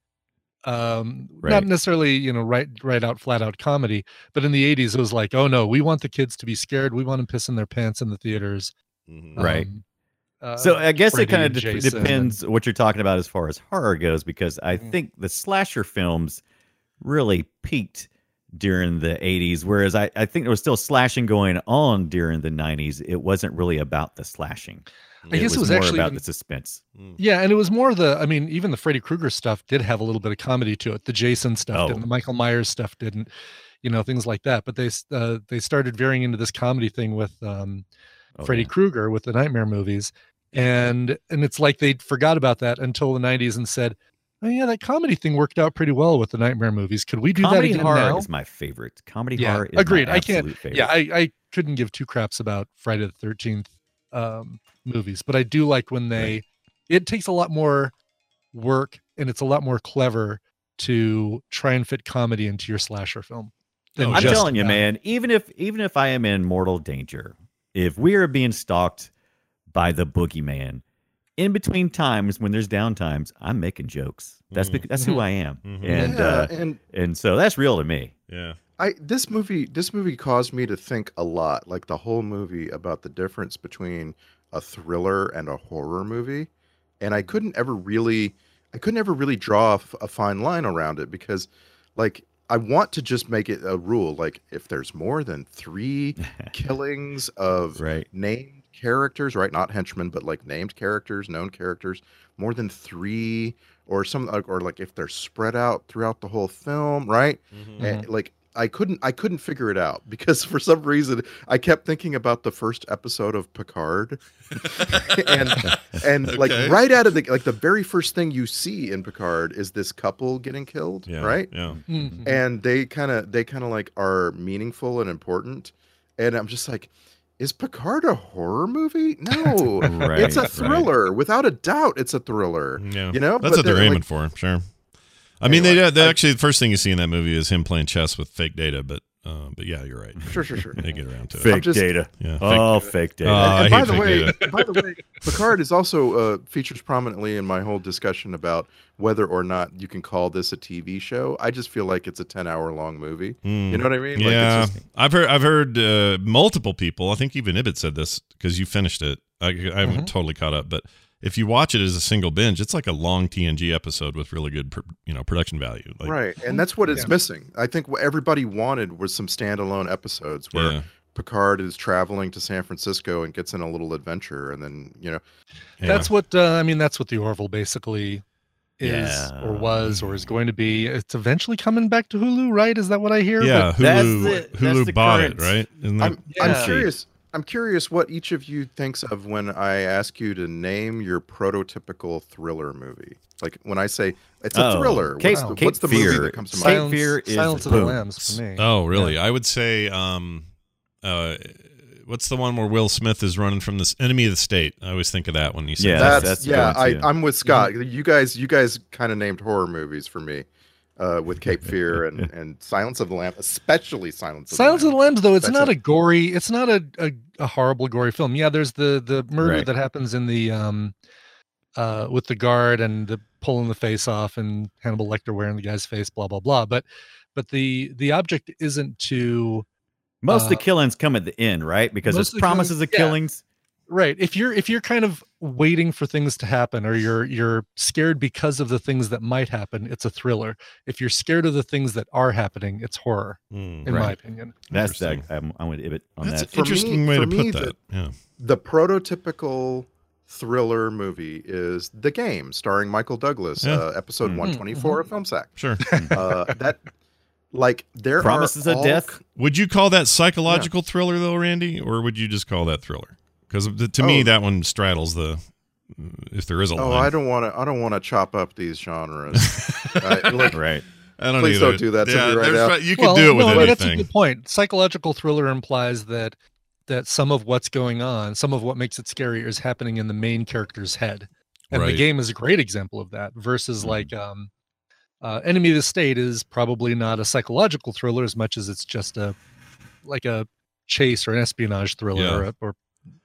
Um, Right. Not necessarily, you know, right, right out, flat out comedy. But in the eighties, it was like, oh no, we want the kids to be scared. We want them pissing their pants in the theaters. Mhm. Right. Um, uh, So I guess it Freddy kind and of de- Jason depends what you're talking about as far as horror goes, because I Mhm. think the slasher films really peaked during the eighties, whereas I, I think there was still slashing going on during the nineties. It wasn't really about the slashing. I guess it was more actually about even- the suspense. Yeah, and it was more the, I mean, even the Freddy Krueger stuff did have a little bit of comedy to it. The Jason stuff Oh. didn't, the Michael Myers stuff didn't, you know, things like that. But they uh, they started veering into this comedy thing with um, Oh, Freddy yeah. Krueger with the Nightmare movies, and and it's like they forgot about that until the nineties and said, oh yeah, that comedy thing worked out pretty well with the Nightmare movies. Could we do Comedy that again horror now? is my favorite. Comedy Yeah, horror is agreed. my I can't- absolute favorite. Yeah, I, I couldn't give two craps about Friday the thirteenth um, movies, but I do like when they. It takes a lot more work and it's a lot more clever to try and fit comedy into your slasher film. than I'm just telling you, that. man. Even if even if I am in mortal danger, if we are being stalked by the boogeyman, in between times when there's down times, I'm making jokes. That's Mhm. because that's who Mhm. I am, Mhm. and yeah, uh, and and so that's real to me. Yeah. I this movie this movie caused me to think a lot, like the whole movie, about the difference between a thriller and a horror movie, and I couldn't ever really I couldn't ever really draw a, f- a fine line around it because, like, I want to just make it a rule, like if there's more than three killings of Right. named characters, right? Not henchmen, but like named characters, known characters, more than three, or some, or like if they're spread out throughout the whole film, right? Mhm. And, like I couldn't, I couldn't figure it out because for some reason I kept thinking about the first episode of Picard, and and Okay. like right out of the like the very first thing you see in Picard is this couple getting killed, Yeah. right? Yeah. Mhm. And they kind of they kind of like are meaningful and important, and I'm just like, is Picard a horror movie? No, Right, it's a right. thriller, without a doubt. It's a thriller. Yeah. You know, that's But what they're they're, aiming like- for. Sure. I mean, Anyway, they, they I- actually the first thing you see in that movie is him playing chess with fake data, but uh, but yeah, you're right. Sure, sure, sure. They get around to it. Fake just- data. Yeah. Fake, Oh, fake data. Uh, I and by hate the fake way, data. by the way, Picard is also uh, features prominently in my whole discussion about whether or not you can call this a T V show. I just feel like it's a ten-hour-long movie. Hmm. You know what I mean? Like, Yeah, it's just, I've heard I've heard uh, multiple people. I think even Ibit said this because you finished it. I, I haven't Mhm. totally caught up, but if you watch it as a single binge, it's like a long T N G episode with really good, pr- you know, production value. Like, right, and that's what it's Yeah. missing. I think what everybody wanted was some standalone episodes where Yeah. Picard is traveling to San Francisco and gets in a little adventure, and then you know, Yeah. That's what uh, I mean. That's what the Orville basically is, Yeah. or was, or is going to be. It's eventually coming back to Hulu, right? Is that what I hear? yeah. That's Hulu the- that's Hulu the bought current- it, right? Isn't that, I'm, I'm Yeah. curious. I'm curious what each of you thinks of when I ask you to name your prototypical thriller movie. Like when I say it's a Oh, thriller, Cape- what's the, Cape what's the Fear. movie that comes to Cape mind? Silence, Fear is Silence of the boom. Lambs for me. oh, really? I would say um, uh, what's the one where Will Smith is running from this Enemy of the State? I always think of that when you say Yeah, that. That's, that's yeah. good, I, too. I'm with Scott. You guys, you guys kind of named horror movies for me, uh, with Cape Fear and, and Silence of the Lambs, especially Silence of Silence the of the Lambs. Lambs, though, it's That's not a- a gory. It's not a, a a horrible gory film. Yeah, there's the the murder Right. that happens in the um, uh, with the guard and the pulling the face off and Hannibal Lecter wearing the guy's face, blah blah blah. But but the the object isn't to Most of the Uh, killings come at the end, right? Because most there's of the promises killings- of yeah. killings. right. If you're if you're kind of waiting for things to happen, or you're you're scared because of the things that might happen, it's a thriller. If you're scared of the things that are happening, it's horror, Hmm. in my Right. opinion. That's that. Interesting. I'm, I'm with Ibit on That's that. an interesting me- way for to me, put the- that. Yeah. The prototypical thriller movie is The Game, starring Michael Douglas, Yeah. uh, episode Mm. one twenty-four of Film Sack. Sure. Uh, that, like, there Promises are of all death. Would you call that psychological thriller though, Randy, or would you just call that thriller? Because to me, Oh. that one straddles the. If there is a Oh, line. I don't want to. I don't want to chop up these genres. I, like, Right. I don't Please either. don't do that to yeah, me right there's- now. You can Well, do it with no, but that's a anything. good point. Psychological thriller implies that that some of what's going on, some of what makes it scarier, is happening in the main character's head, and Right. the game is a great example of that. Versus Mhm. like um, uh, Enemy of the State is probably not a psychological thriller as much as it's just a like a chase or an espionage thriller Yeah. or, a, or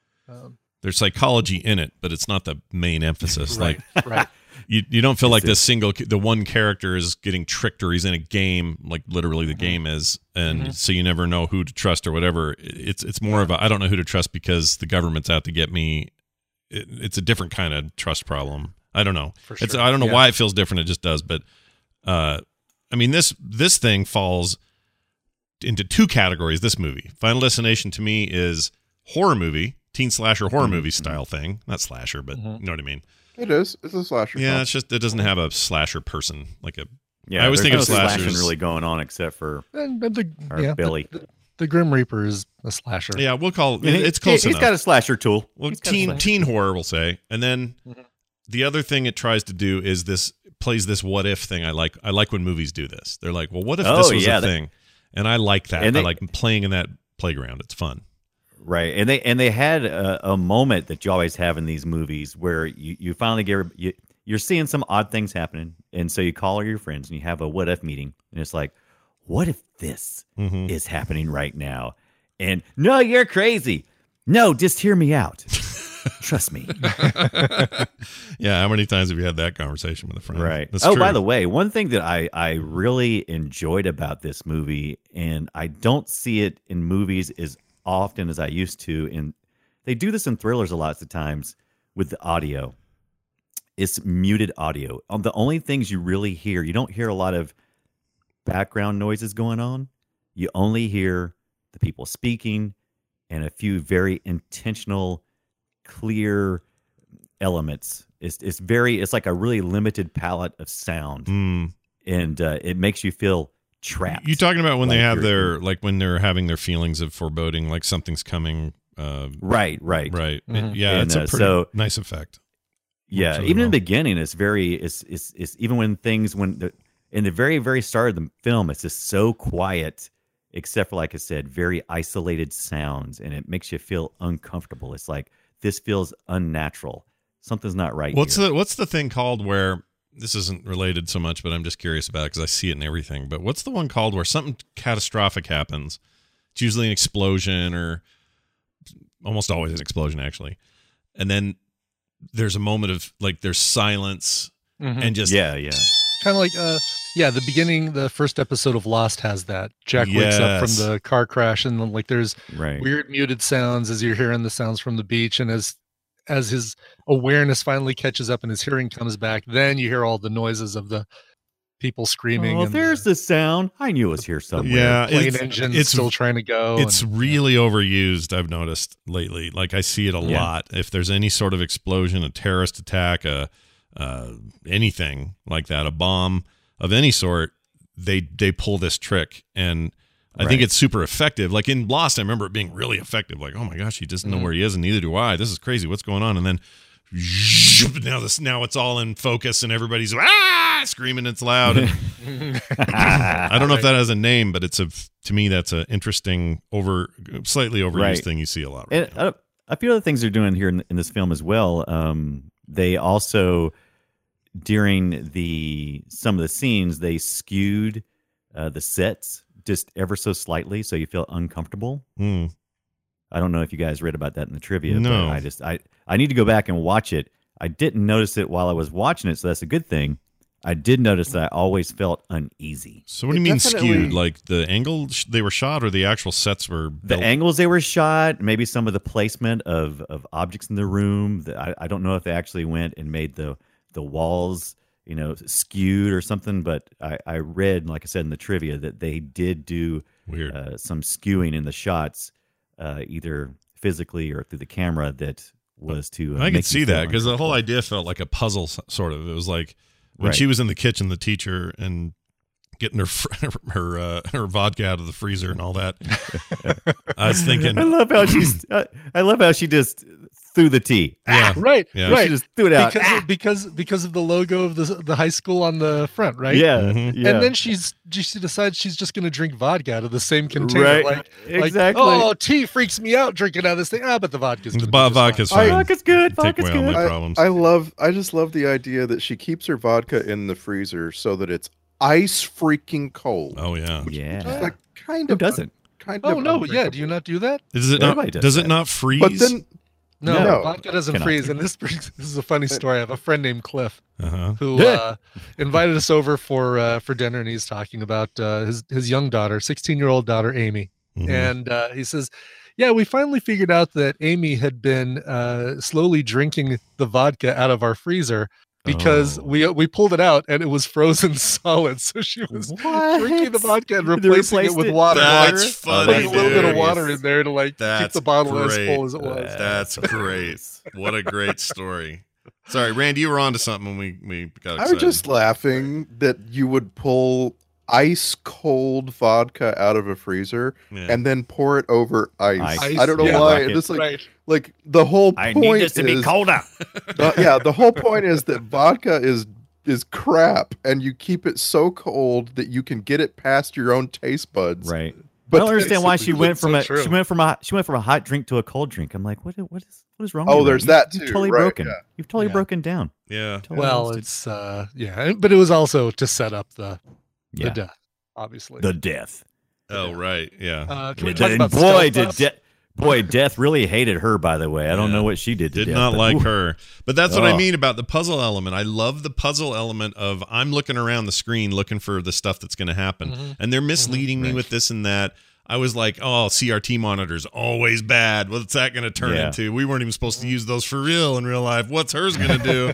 um, There's psychology in it, but it's not the main emphasis. Like right. you, you don't feel like It's this single, the one character is getting tricked or he's in a game, like literally the game is, and Mhm. so you never know who to trust or whatever. It's it's more of a I don't know who to trust because the government's out to get me. It, it's a different kind of trust problem. I don't know. For It's sure. I don't know Yeah. why it feels different. It just does. But uh, I mean this this thing falls into two categories. This movie, Final Destination, to me is horror movie, teen slasher horror Mhm. movie style thing. Not slasher, but Mhm. you know what I mean. it is. It's a slasher. Yeah, film. it's just it doesn't have a slasher person like a. Yeah. I always there's think of no slashers- slashing really going on except for And, and the, our yeah, the- Billy. The, the Grim Reaper is a slasher. Yeah, we'll call it. He- It's close he, enough. He's got a slasher tool. well, He's got a teen slasher. teen horror, we'll say, and then Mhm. the other thing it tries to do is this plays this what if thing. I like. I like when movies do this. They're like, well, what if Oh, this was yeah, a that- thing? And I like that. And I they- like playing in that playground. It's fun. Right, and they and they had a, a moment that you always have in these movies where you, you finally get you, you're seeing some odd things happening, and so you call all your friends and you have a what if meeting, and it's like, what if this Mhm. is happening right now? And no, you're crazy. No, just hear me out. Trust me. Yeah, how many times have you had that conversation with a friend? Right. That's oh, true. by the way, one thing that I, I really enjoyed about this movie, and I don't see it in movies as often as I used to, and they do this in thrillers a lot of times with the audio. It's muted audio. Um, the only things you really hear, you don't hear a lot of background noises going on. You only hear the people speaking and a few very intentional, clear elements. It's it's very it's like a really limited palette of sound, Mm. and uh, it makes you feel trapped. You talking about when they Like have you're- their like when they're having their feelings of foreboding, like something's coming. Uh, right, right, right. Mhm. Yeah, And, it's a uh, pretty so- nice effect. Yeah, Works really even in well. the beginning, it's very it's it's it's even when things when the in the very very start of the film, it's just so quiet, except for like I said, very isolated sounds, and it makes you feel uncomfortable. It's like this feels unnatural. Something's not right. What's here. the what's the thing called where this isn't related so much, but I'm just curious about it because I see it in everything. But what's the one called where something catastrophic happens? It's usually an explosion or almost always an explosion actually, and then there's a moment of like there's silence Mhm. and just yeah, yeah. Kind of like uh yeah, the beginning, the first episode of Lost has that. Jack wakes up from Yes. the car crash, and then, like there's Right. weird muted sounds as you're hearing the sounds from the beach, and as as his awareness finally catches up and his hearing comes back, then you hear all the noises of the people screaming. Oh, and there's the, the sound. I knew it was here somewhere. Yeah, plane it's- engine it's- still trying to go. It's and- really overused, I've noticed lately. Like I see it a Yeah. lot. If there's any sort of explosion, a terrorist attack, a uh, anything like that, a bomb of any sort, they they pull this trick, and I think Right. it's super effective. Like in Lost, I remember it being really effective. Like, oh my gosh, he doesn't know Mhm. where he is, and neither do I. This is crazy. What's going on? And then now this now it's all in focus and everybody's ah screaming. It's loud. And I don't know if that has a name, but it's a to me that's an interesting over slightly overused Right. thing you see a lot. Right And now. uh, a few other things they're doing here in, in this film as well. Um, they also during the some of the scenes they skewed uh, the sets just ever so slightly, so you feel uncomfortable. Mm. I don't know if you guys read about that in the trivia. No. But I just I I need to go back and watch it. I didn't notice it while I was watching it, so that's a good thing. I did notice that I always felt uneasy. So what do you It mean definitely- skewed? Like the angle sh- they were shot, or the actual sets were The built? angles they were shot, maybe some of the placement of, of objects in the room. The, I, I don't know if they actually went and made the the walls, you know, skewed or something. But I, I read, like I said in the trivia, that they did do Weird. uh, some skewing in the shots, uh, either physically or through the camera. That was to. Uh, I make could you see feel that because the whole uncomfortable. idea felt like a puzzle, s- sort of. It was like when Right. she was in the kitchen, the teacher, and getting her fr- her uh, her vodka out of the freezer and all that. I was thinking, I love how she's. Uh, I love how she just threw the tea. yeah, Right, Yeah. She right. just threw it out. Because, Ah! because because of the logo of the the high school on the front, right? Yeah, Mhm. yeah. And then she's she decides she's just going to drink vodka out of the same container. Right, Like, exactly. Like, oh, tea freaks me out drinking out of this thing. Ah, but the vodka's the gonna bo- be just fine. vodka's I- fine. Vodka's good. Take Vodka's away all good. my I, problems. I love I just love the idea that she keeps her vodka in the freezer so that it's ice freaking cold. oh yeah. Yeah. It's like kind Who of doesn't? kind Oh of no, yeah. undrinkable. Do you not do that? Does it Everybody not? does Does it that. not freeze? But then No, No. vodka doesn't Cannot. freeze. And this brings, this is a funny story. I have a friend named Cliff uh-huh. who uh, invited us over for uh, for dinner, and he's talking about uh, his his young daughter, sixteen year old daughter Amy, Mhm. and uh, he says, "Yeah, we finally figured out that Amy had been uh, slowly drinking the vodka out of our freezer." Because Oh. we we pulled it out and it was frozen solid, so she was What? drinking the vodka and They replacing it replaced with it? water. That's like, funny, putting a little bit of dude. water in there to like keep That's the bottle as great. full as it was. That's great. What a great story. Sorry, Randy, you were on to something when we, we got I excited. was just laughing that you would pull ice cold vodka out of a freezer Yeah. and then pour it over ice. Ice, I don't know yeah. why. Bucket. Just like Right. like the whole I point need this to be is colder. the- yeah, the whole point is that vodka is is crap and you keep it so cold that you can get it past your own taste buds. Right. But I don't understand why she basically, went from so a true. she went from a she went from a hot drink to a cold drink. I'm like, what what is what is wrong Oh, with you? there's You- that You've too, totally right, broken. yeah. You've totally Yeah. broken down. yeah. Totally Well, lost it. it's uh yeah, but it was also to set up the the yeah. death, obviously. The death. Oh, right. Yeah. uh, can we And talk about boy, stealth did buffs? de- boy, Death really hated her. By the way, I don't Yeah. know what she did to Did Death, not but like ooh. her. But that's what I Oh. mean about the puzzle element. I love the puzzle element of I'm looking around the screen looking for the stuff that's going to happen. Mhm. And they're misleading me Right. with this and that. I was like, oh, C R T monitors, always bad. What's that going to turn Yeah. into? We weren't even supposed to use those for real in real life. What's hers going to do?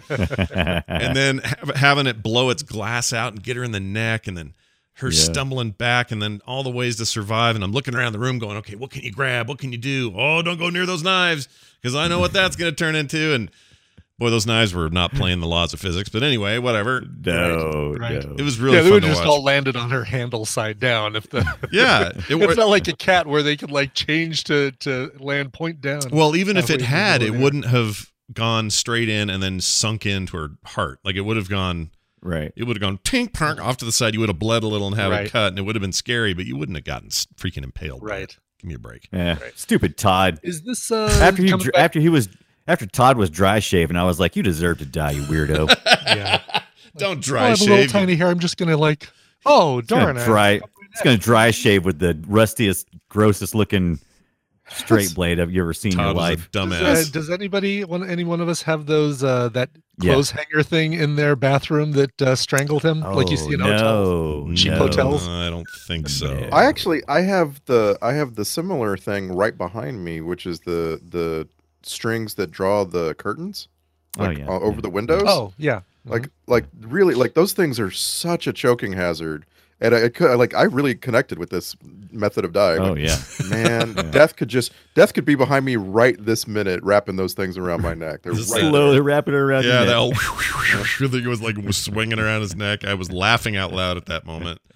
and then ha- having it blow its glass out and get her in the neck, and then her Yeah. stumbling back, and then all the ways to survive. And I'm looking around the room going, okay, what can you grab? What can you do? Oh, don't go near those knives because I know what that's going to turn into. And boy, those knives were not playing the laws of physics. But anyway, whatever. no, Right. no. It was really yeah, they fun would to just watch. all landed on her handle side down. If the Yeah, it it's was. not like a cat where they could like change to to land point down. Well, even if it halfway through had, the it door. wouldn't have gone straight in and then sunk into her heart. Like it would have gone. right. It would have gone tink punk off to the side. You would have bled a little and had Right. it cut, and it would have been scary. But you wouldn't have gotten s- freaking impaled. by Right. it. Give me a break. Yeah. Right. Stupid Todd. Is this uh After he coming dr- back- after he was after Todd was dry shaven, I was like, you deserve to die, you weirdo. yeah. Don't Oh, I dry have a little shave. tiny hair. I'm just gonna like, oh It's gonna darn it. dry. It's gonna dry shave with the rustiest, grossest looking straight blade I've you ever seen in your Todd was a life. Does, uh, dumbass. does anybody, one, any one of us, have those uh, that Yeah. clothes hanger thing in their bathroom that uh, strangled him, like you see in hotels? Oh, no, Cheap no. hotels? I don't think so. Yeah. I actually I have the I have the similar thing right behind me, which is the the strings that draw the curtains Oh, like, yeah, uh, over yeah. the windows. Oh yeah, Like like really like those things are such a choking hazard. And I, I could like I really connected with this method of dying. Oh Like, yeah. man, death could just death could be behind me right this minute, wrapping those things around my neck. They're Just right like- Slowly wrapping it around. Yeah, your that neck. whole thing was like was swinging around his neck. I was laughing out loud at that moment.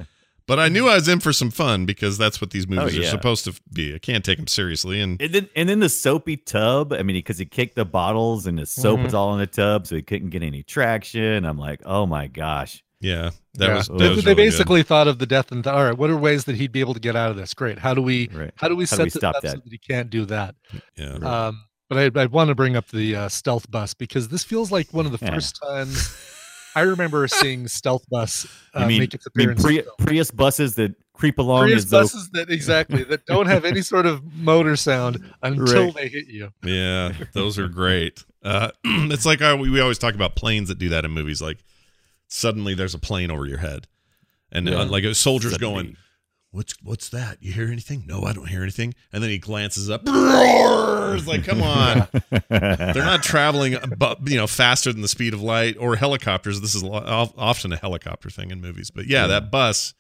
But I knew I was in for some fun because that's what these movies Oh, are yeah. supposed to be. I can't take them seriously. And And then, and then the soapy tub. I mean, because he kicked the bottles and the soap Mhm. was all in the tub, so he couldn't get any traction. I'm like, oh my gosh. yeah, that Yeah. was that They, was they really basically thought of the death and th- all right, what are ways that he'd be able to get out of this? Great. How do we Right. how do we How do set we this stop up that? so that he can't do that? good. Yeah. Um, but I, I want to bring up the uh, stealth bus because this feels like one of the Yeah. first times I remember seeing stealth bus uh, You mean, make its I mean appearance. Pri- in film. Prius buses that creep along Prius as though buses that exactly that don't have any sort of motor sound until Right. they hit you. Yeah, those are great. Uh, it's like uh, we, we always talk about planes that do that in movies. Like suddenly there's a plane over your head, and uh, like a soldier's Suddenly. going, "What's what's that? You hear anything? No, I don't hear anything." And then he glances up. Roars! Like, come on. They're not traveling, but you know, faster than the speed of light or helicopters. This is lo- often a helicopter thing in movies. But yeah, that bus,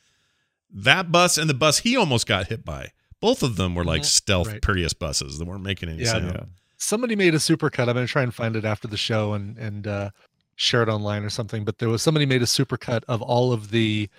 that bus, and the bus he almost got hit by. Both of them were like Mhm. stealth Right. Prius buses that weren't making any Yeah, sound. Yeah. Somebody made a supercut. I'm gonna try and find it after the show and and uh, share it online or something. But there was somebody made a supercut of all of the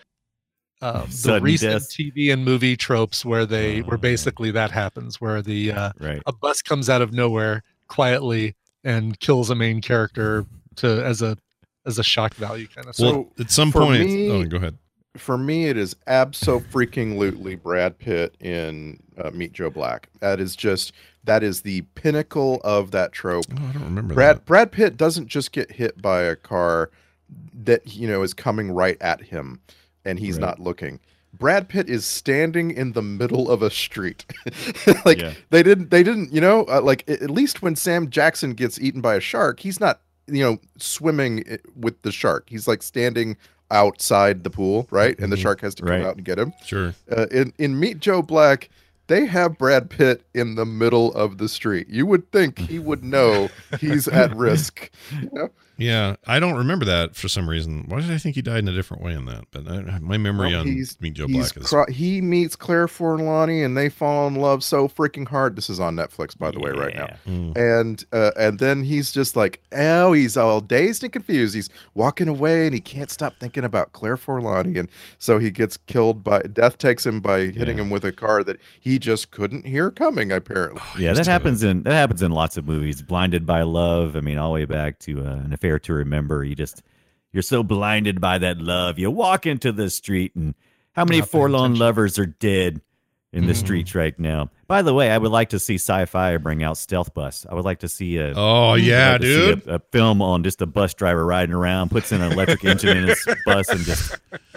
um, the Sudden recent death. T V and movie tropes where they where Oh. basically that happens, where the uh, Right. a bus comes out of nowhere quietly and kills a main character to as a as a shock value kind of. Well, So at some for point, me- oh, go ahead. For me, it is abso-freaking-lutely Brad Pitt in uh, Meet Joe Black. That is just that is the pinnacle of that trope. Oh, I don't remember Brad that. Brad Pitt doesn't just get hit by a car that you know is coming right at him, and he's Right. not looking. Brad Pitt is standing in the middle of a street. like Yeah. they didn't they didn't you know uh, like a- at least when Sam Jackson gets eaten by a shark, he's not you know swimming i- with the shark. He's like standing outside the pool, right? And the Mhm. shark has to come Right. out and get him. Sure. Uh, in in Meet Joe Black, they have Brad Pitt in the middle of the street. You would think he would know he's at risk. You know? Yeah, I don't remember that for some reason. Why did I think he died in a different way in that? But I, my memory Well, on he's- Meet Joe He's Black is cro- he meets Claire Forlani and they fall in love so freaking hard. This is on Netflix, by the way, right now. Yeah. Mm. And uh, and then he's just like, oh, he's all dazed and confused. He's walking away and he can't stop thinking about Claire Forlani, and so he gets killed by death. Takes him by hitting Yeah. him with a car that he just couldn't hear coming. Apparently, Yeah, used that to- happens in that happens in lots of movies. Blinded by Love. I mean, all the way back to uh, An Affair to Remember. You just you're so blinded by that love. You walk into the street, and how many Not paying forlorn attention. lovers are dead in the Mhm. streets right now? By the way, I would like to see Sci-Fi bring out Stealth Bus. I would like to see a Oh I'd yeah, like to see dude. a, a film on just a bus driver riding around, puts in an electric engine in his bus, and just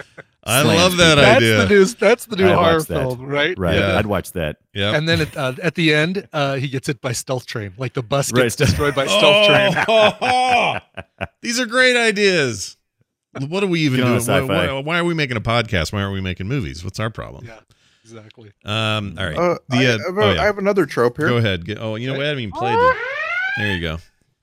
I slams love that that's idea. the new that's the new I'd horror watch that. film, right? right. Yeah. I'd watch that. Yeah. And then at, uh, at the end, uh, he gets hit by stealth train. Like the bus Right. gets destroyed by stealth train. Oh, these are great ideas. What are we even Get on doing? Why, Sci-Fi. why, why are we making a podcast? Why aren't we making movies? What's our problem? Yeah, exactly. Um. All right. uh, The, I, uh, have oh, a, yeah. I have another trope here. Go ahead. Get, oh, you know, we haven't even played it. There you go.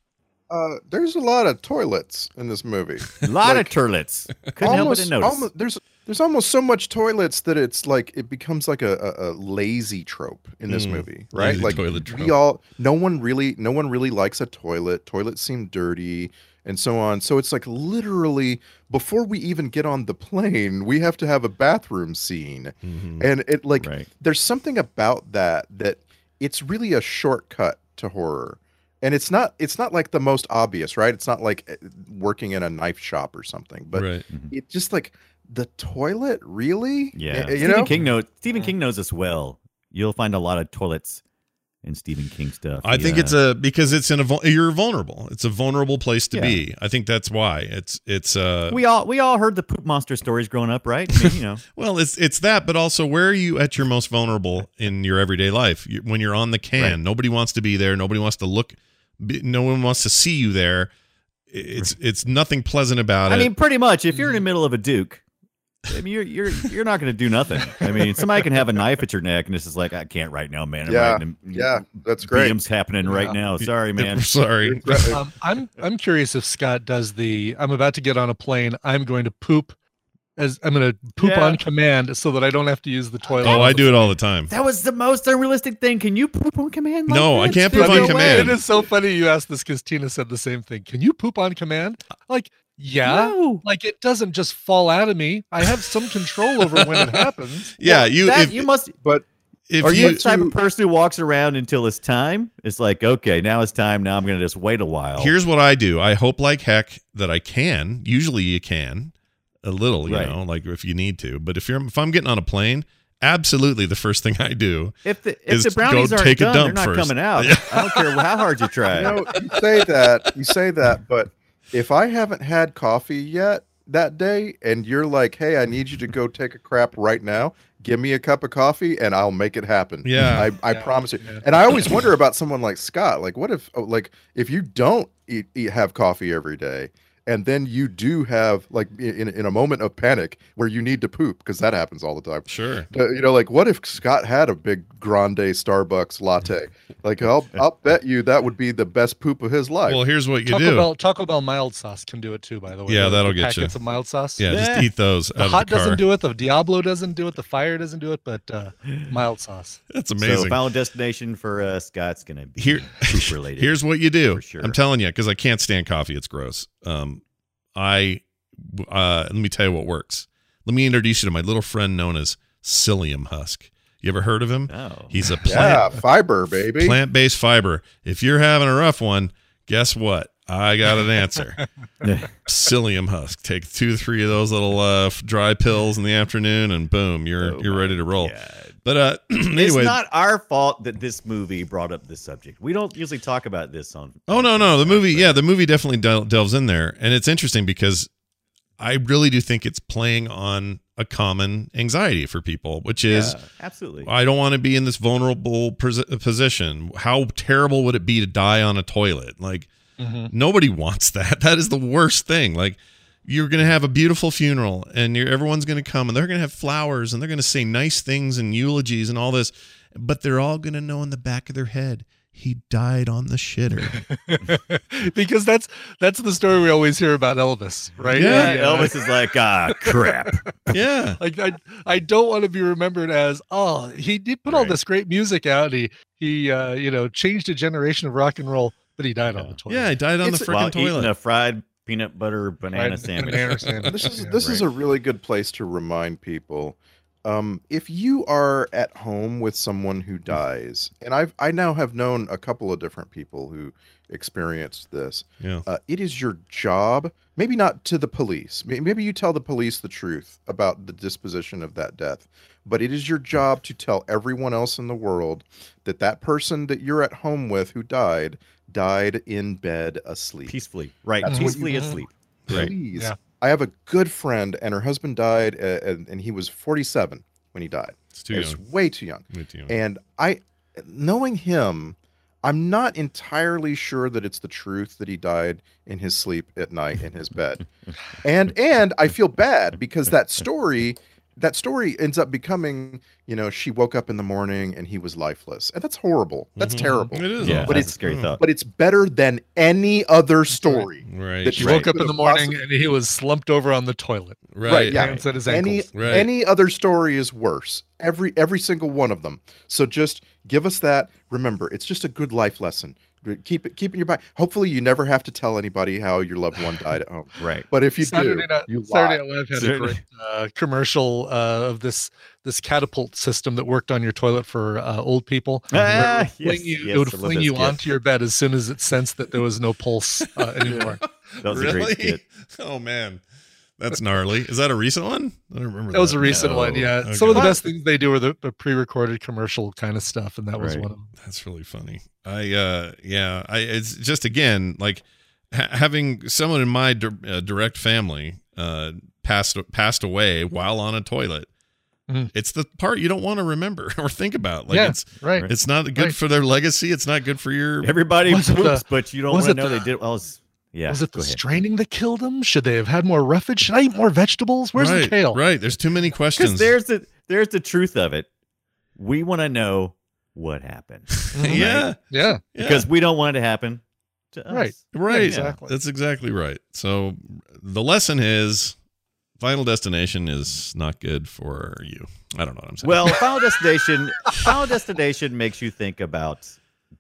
Uh, there's a lot of toilets in this movie. A lot Like, of turlets. Couldn't help but to notice. almost there's there's almost so much toilets that it's like it becomes like a, a, a lazy trope in this Mm, movie, right? lazy Like toilet trope. we all, no one really, no one really likes a toilet. Toilets seem dirty and so on. So it's like literally before we even get on the plane, we have to have a bathroom scene, Mhm. and it like Right. there's something about that that it's really a shortcut to horror. And it's not it's not like the most obvious, right? It's not like uh, working in a knife shop or something, but right. it just like the toilet, really? Yeah, Y- you Stephen know. King knows. Stephen King knows us well. You'll find a lot of toilets in Stephen King stuff. I He, think uh, it's a because it's in a vul- you're vulnerable. It's a vulnerable place to Yeah. be. I think that's why it's it's uh we all we all heard the poop monster stories growing up, right? I mean, you know, well it's it's that, but also where are you at your most vulnerable in your everyday life? You, when you're on the can, Right. nobody wants to be there. Nobody wants to look. Be, no one wants to see you there. It's it's nothing pleasant about I it. mean, pretty much. If you're in the middle of a Duke, I mean, you're you're you're not going to do nothing. I mean, somebody can have a knife at your neck, and it's just like, I can't right now, man. I'm Yeah, riding a- Yeah, that's great. B M's happening right now. Sorry, man. Sorry. Um, I'm I'm curious if Scott does the. I'm about to get on a plane. I'm going to poop. As I'm going to poop Yeah. on command, so that I don't have to use the toilet. Oh, I do it all the time. That was the most unrealistic thing. Can you poop on command? Like No, I that? can't There's poop on no way. command. It is so funny you asked this because Tina said the same thing. Can you poop on command? Like, Yeah. No. Like it doesn't just fall out of me. I have some control over when it happens. Yeah, you That, if you must. But if Are you you the type of person who walks around until it's time? It's like, okay, now it's time. Now I'm going to just wait a while. here's what I do. I hope like heck that I can. Usually you can a little, you Right. know, like if you need to. But if you're if I'm getting on a plane, absolutely the first thing I do if the is if the brownies go aren't take a done, dump they're not first. coming out. Yeah. I don't care how hard you try. you know, you say that, you say that, but if I haven't had coffee yet that day, and you're like, "Hey, I need you to go take a crap right now. Give me a cup of coffee, and I'll make it happen." Yeah. I, I promise you. And I always wonder about someone like Scott. Like, what if, oh, like, if you don't eat, eat have coffee every day, and then you do have, like, in in a moment of panic where you need to poop, because that happens all the time. Sure. Uh, you know, like, what if Scott had a big grande Starbucks latte? Like, I'll I'll bet you that would be the best poop of his life. Well, here's what you Taco do. Bell, Taco Bell mild sauce can do it too, by the way. Yeah, The- that'll the get you. packets of mild sauce. Yeah, just Yeah. eat those The out hot of the car. doesn't do it. The Diablo doesn't do it. The fire doesn't do it. But uh, mild sauce. That's So amazing. final destination for uh, Scott's going to be Here, poop related. here's what you do. For sure. I'm telling you, because I can't stand coffee. It's gross. Um, I uh, let me tell you what works. Let me introduce you to my little friend known as psyllium husk. You ever heard of him? Oh. He's a yeah, plant fiber, baby. plant-based fiber. If you're having a rough one, guess what? I got an answer. Psyllium husk. Take two or three of those little uh, f- dry pills in the afternoon, and boom, you're Oh you're my ready to roll. God. But uh, It's anyway, not our fault that this movie brought up this subject. We don't usually talk about this on. oh no, no, the movie, yeah, the movie definitely del- delves in there, and it's interesting because I really do think it's playing on a common anxiety for people, which is Yeah, absolutely. I don't want to be in this vulnerable pos- position. How terrible would it be to die on a toilet? Like, nobody wants that. That is the worst thing. Like, you're going to have a beautiful funeral, and you're, everyone's going to come, and they're going to have flowers, and they're going to say nice things and eulogies and all this, but they're all going to know in the back of their head, he died on the shitter. Because that's that's the story we always hear about Elvis, right? Yeah, He, uh, Elvis is like, ah, crap. Yeah. Like I, I don't want to be remembered as, oh, he did put all Right. this great music out. He he uh, you know, changed a generation of rock and roll, but he died on the toilet. Yeah, he died on It's- the freaking while toilet. eating a fried peanut butter banana Right, sandwich. banana sandwich. This is Yeah, this is right. a really good place to remind people. Um, if you are at home with someone who dies, and I've I now have known a couple of different people who experienced this. Yeah. Uh, it is your job, maybe not to the police. may- Maybe you tell the police the truth about the disposition of that death, but it is your job to tell everyone else in the world that that person that you're at home with who died died in bed asleep. Peacefully. Right. That's what Peacefully you- asleep. Please. Yeah. I have a good friend, and her husband died, uh, and, and he was forty-seven when he died. It's too It's young. way too young. Way too young. And I, knowing him, I'm not entirely sure that it's the truth that he died in his sleep at night in his bed. and and I feel bad because that story, that story ends up becoming, you know, she woke up in the morning and he was lifeless, and that's horrible. That's Mhm. terrible. It is. Yeah, awful. But that's it's- a scary thought. But it's better than any other story. Right. that She Right. woke up in the Could've morning possibly- and he was slumped over on the toilet. Right. Right, yeah. Hands at his Any ankles. Right. any other story is worse. Every every single one of them. So just give us that. Remember, it's just a good life lesson. Keep it keep it in your mind. Hopefully, you never have to tell anybody how your loved one died at home. Right. But if you Saturday do, Night, you Saturday lie. Night Live had a Saturday- great uh, commercial uh, of this this catapult system that worked on your toilet for uh, old people. Ah, Where it would yes, fling you, yes, it would I love fling that you skit. onto your bed as soon as it sensed that there was no pulse uh, anymore. That was a really? great skit. Oh man, that's gnarly. Is that a recent one? I don't remember. That was a that. recent No. one, yeah. Okay. Some of the best things they do are the, the pre-recorded commercial kind of stuff, and that was Right. one of them. That's really funny. I uh yeah, I it's just again like ha- having someone in my di- uh, direct family uh passed passed away while on a toilet. Mhm. It's the part you don't want to remember or think about. Like yeah, it's right. it's not good Right. for their legacy. It's not good for your Everybody Was it poops, the- but you don't was want to it know the- they did. Well, it's- yeah. was it go the ahead. straining that killed them? Should they have had more roughage? Should I eat more vegetables? Where's right, the kale? Right. There's too many Because questions. there's the there's the truth of it. We want to know what happened Mhm. yeah, Yeah. yeah. because we don't want it to happen to us. Right. Right. Exactly. That's exactly right. So the lesson is Final Destination is not good for you. I don't know what I'm saying. Well, Final Destination, Final Destination makes you think about death.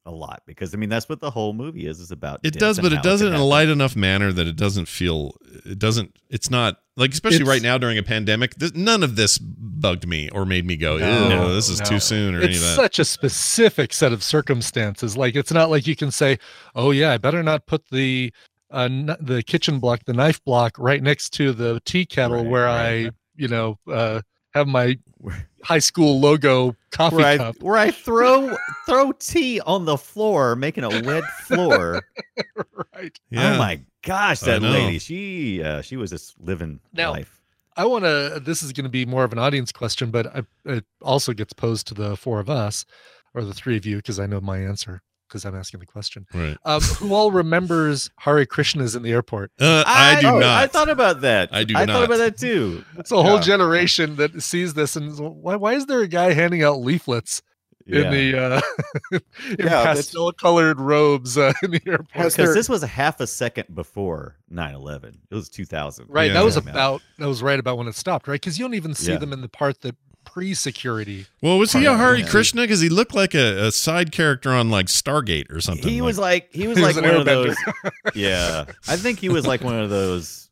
a lot because I mean that's what the whole movie is is about. It death does, and but how it does it can in a happen. light enough manner that it doesn't feel. It doesn't. It's not like, especially It's- right now during a pandemic. This, none of this bugged me or made me go, No, "Ew, this is no. too soon" or any It's of that. such a specific set of circumstances. Like it's not like you can say, "Oh yeah, I better not put the uh, n- the kitchen block, the knife block, right next to the tea kettle Right, where right. I, you know, uh, have my high school logo coffee Where I, cup." where I throw throw tea on the floor, making a wet floor. Right. Yeah. Oh my gosh, I that know. lady! She uh, she was just living Now- life. I want to. This is going to be more of an audience question, but I, it also gets posed to the four of us, or the three of you, because I know my answer because I'm asking the question. Right. Um, who all remembers Hare Krishnas in the airport? Uh, I, do oh, not. I thought about that. I do I not. thought about that too. It's a whole Yeah. generation that sees this and is, why? Why is there a guy handing out leaflets in Yeah. the uh, in Yeah, that's- pastel-colored robes uh, in the airport? Has Because there- this was a half a second before nine eleven. It was two thousand. Right. Yeah. That was Yeah, man. about. That was right about when it stopped. Right. Because you don't even see Yeah. them in the part that pre-security. Well, was he a Yeah, Hare yeah. Krishna? Because he looked like a, a side character on like Stargate or something. He was like he was He like was an one of airbender. those. Yeah, I think he was like one of those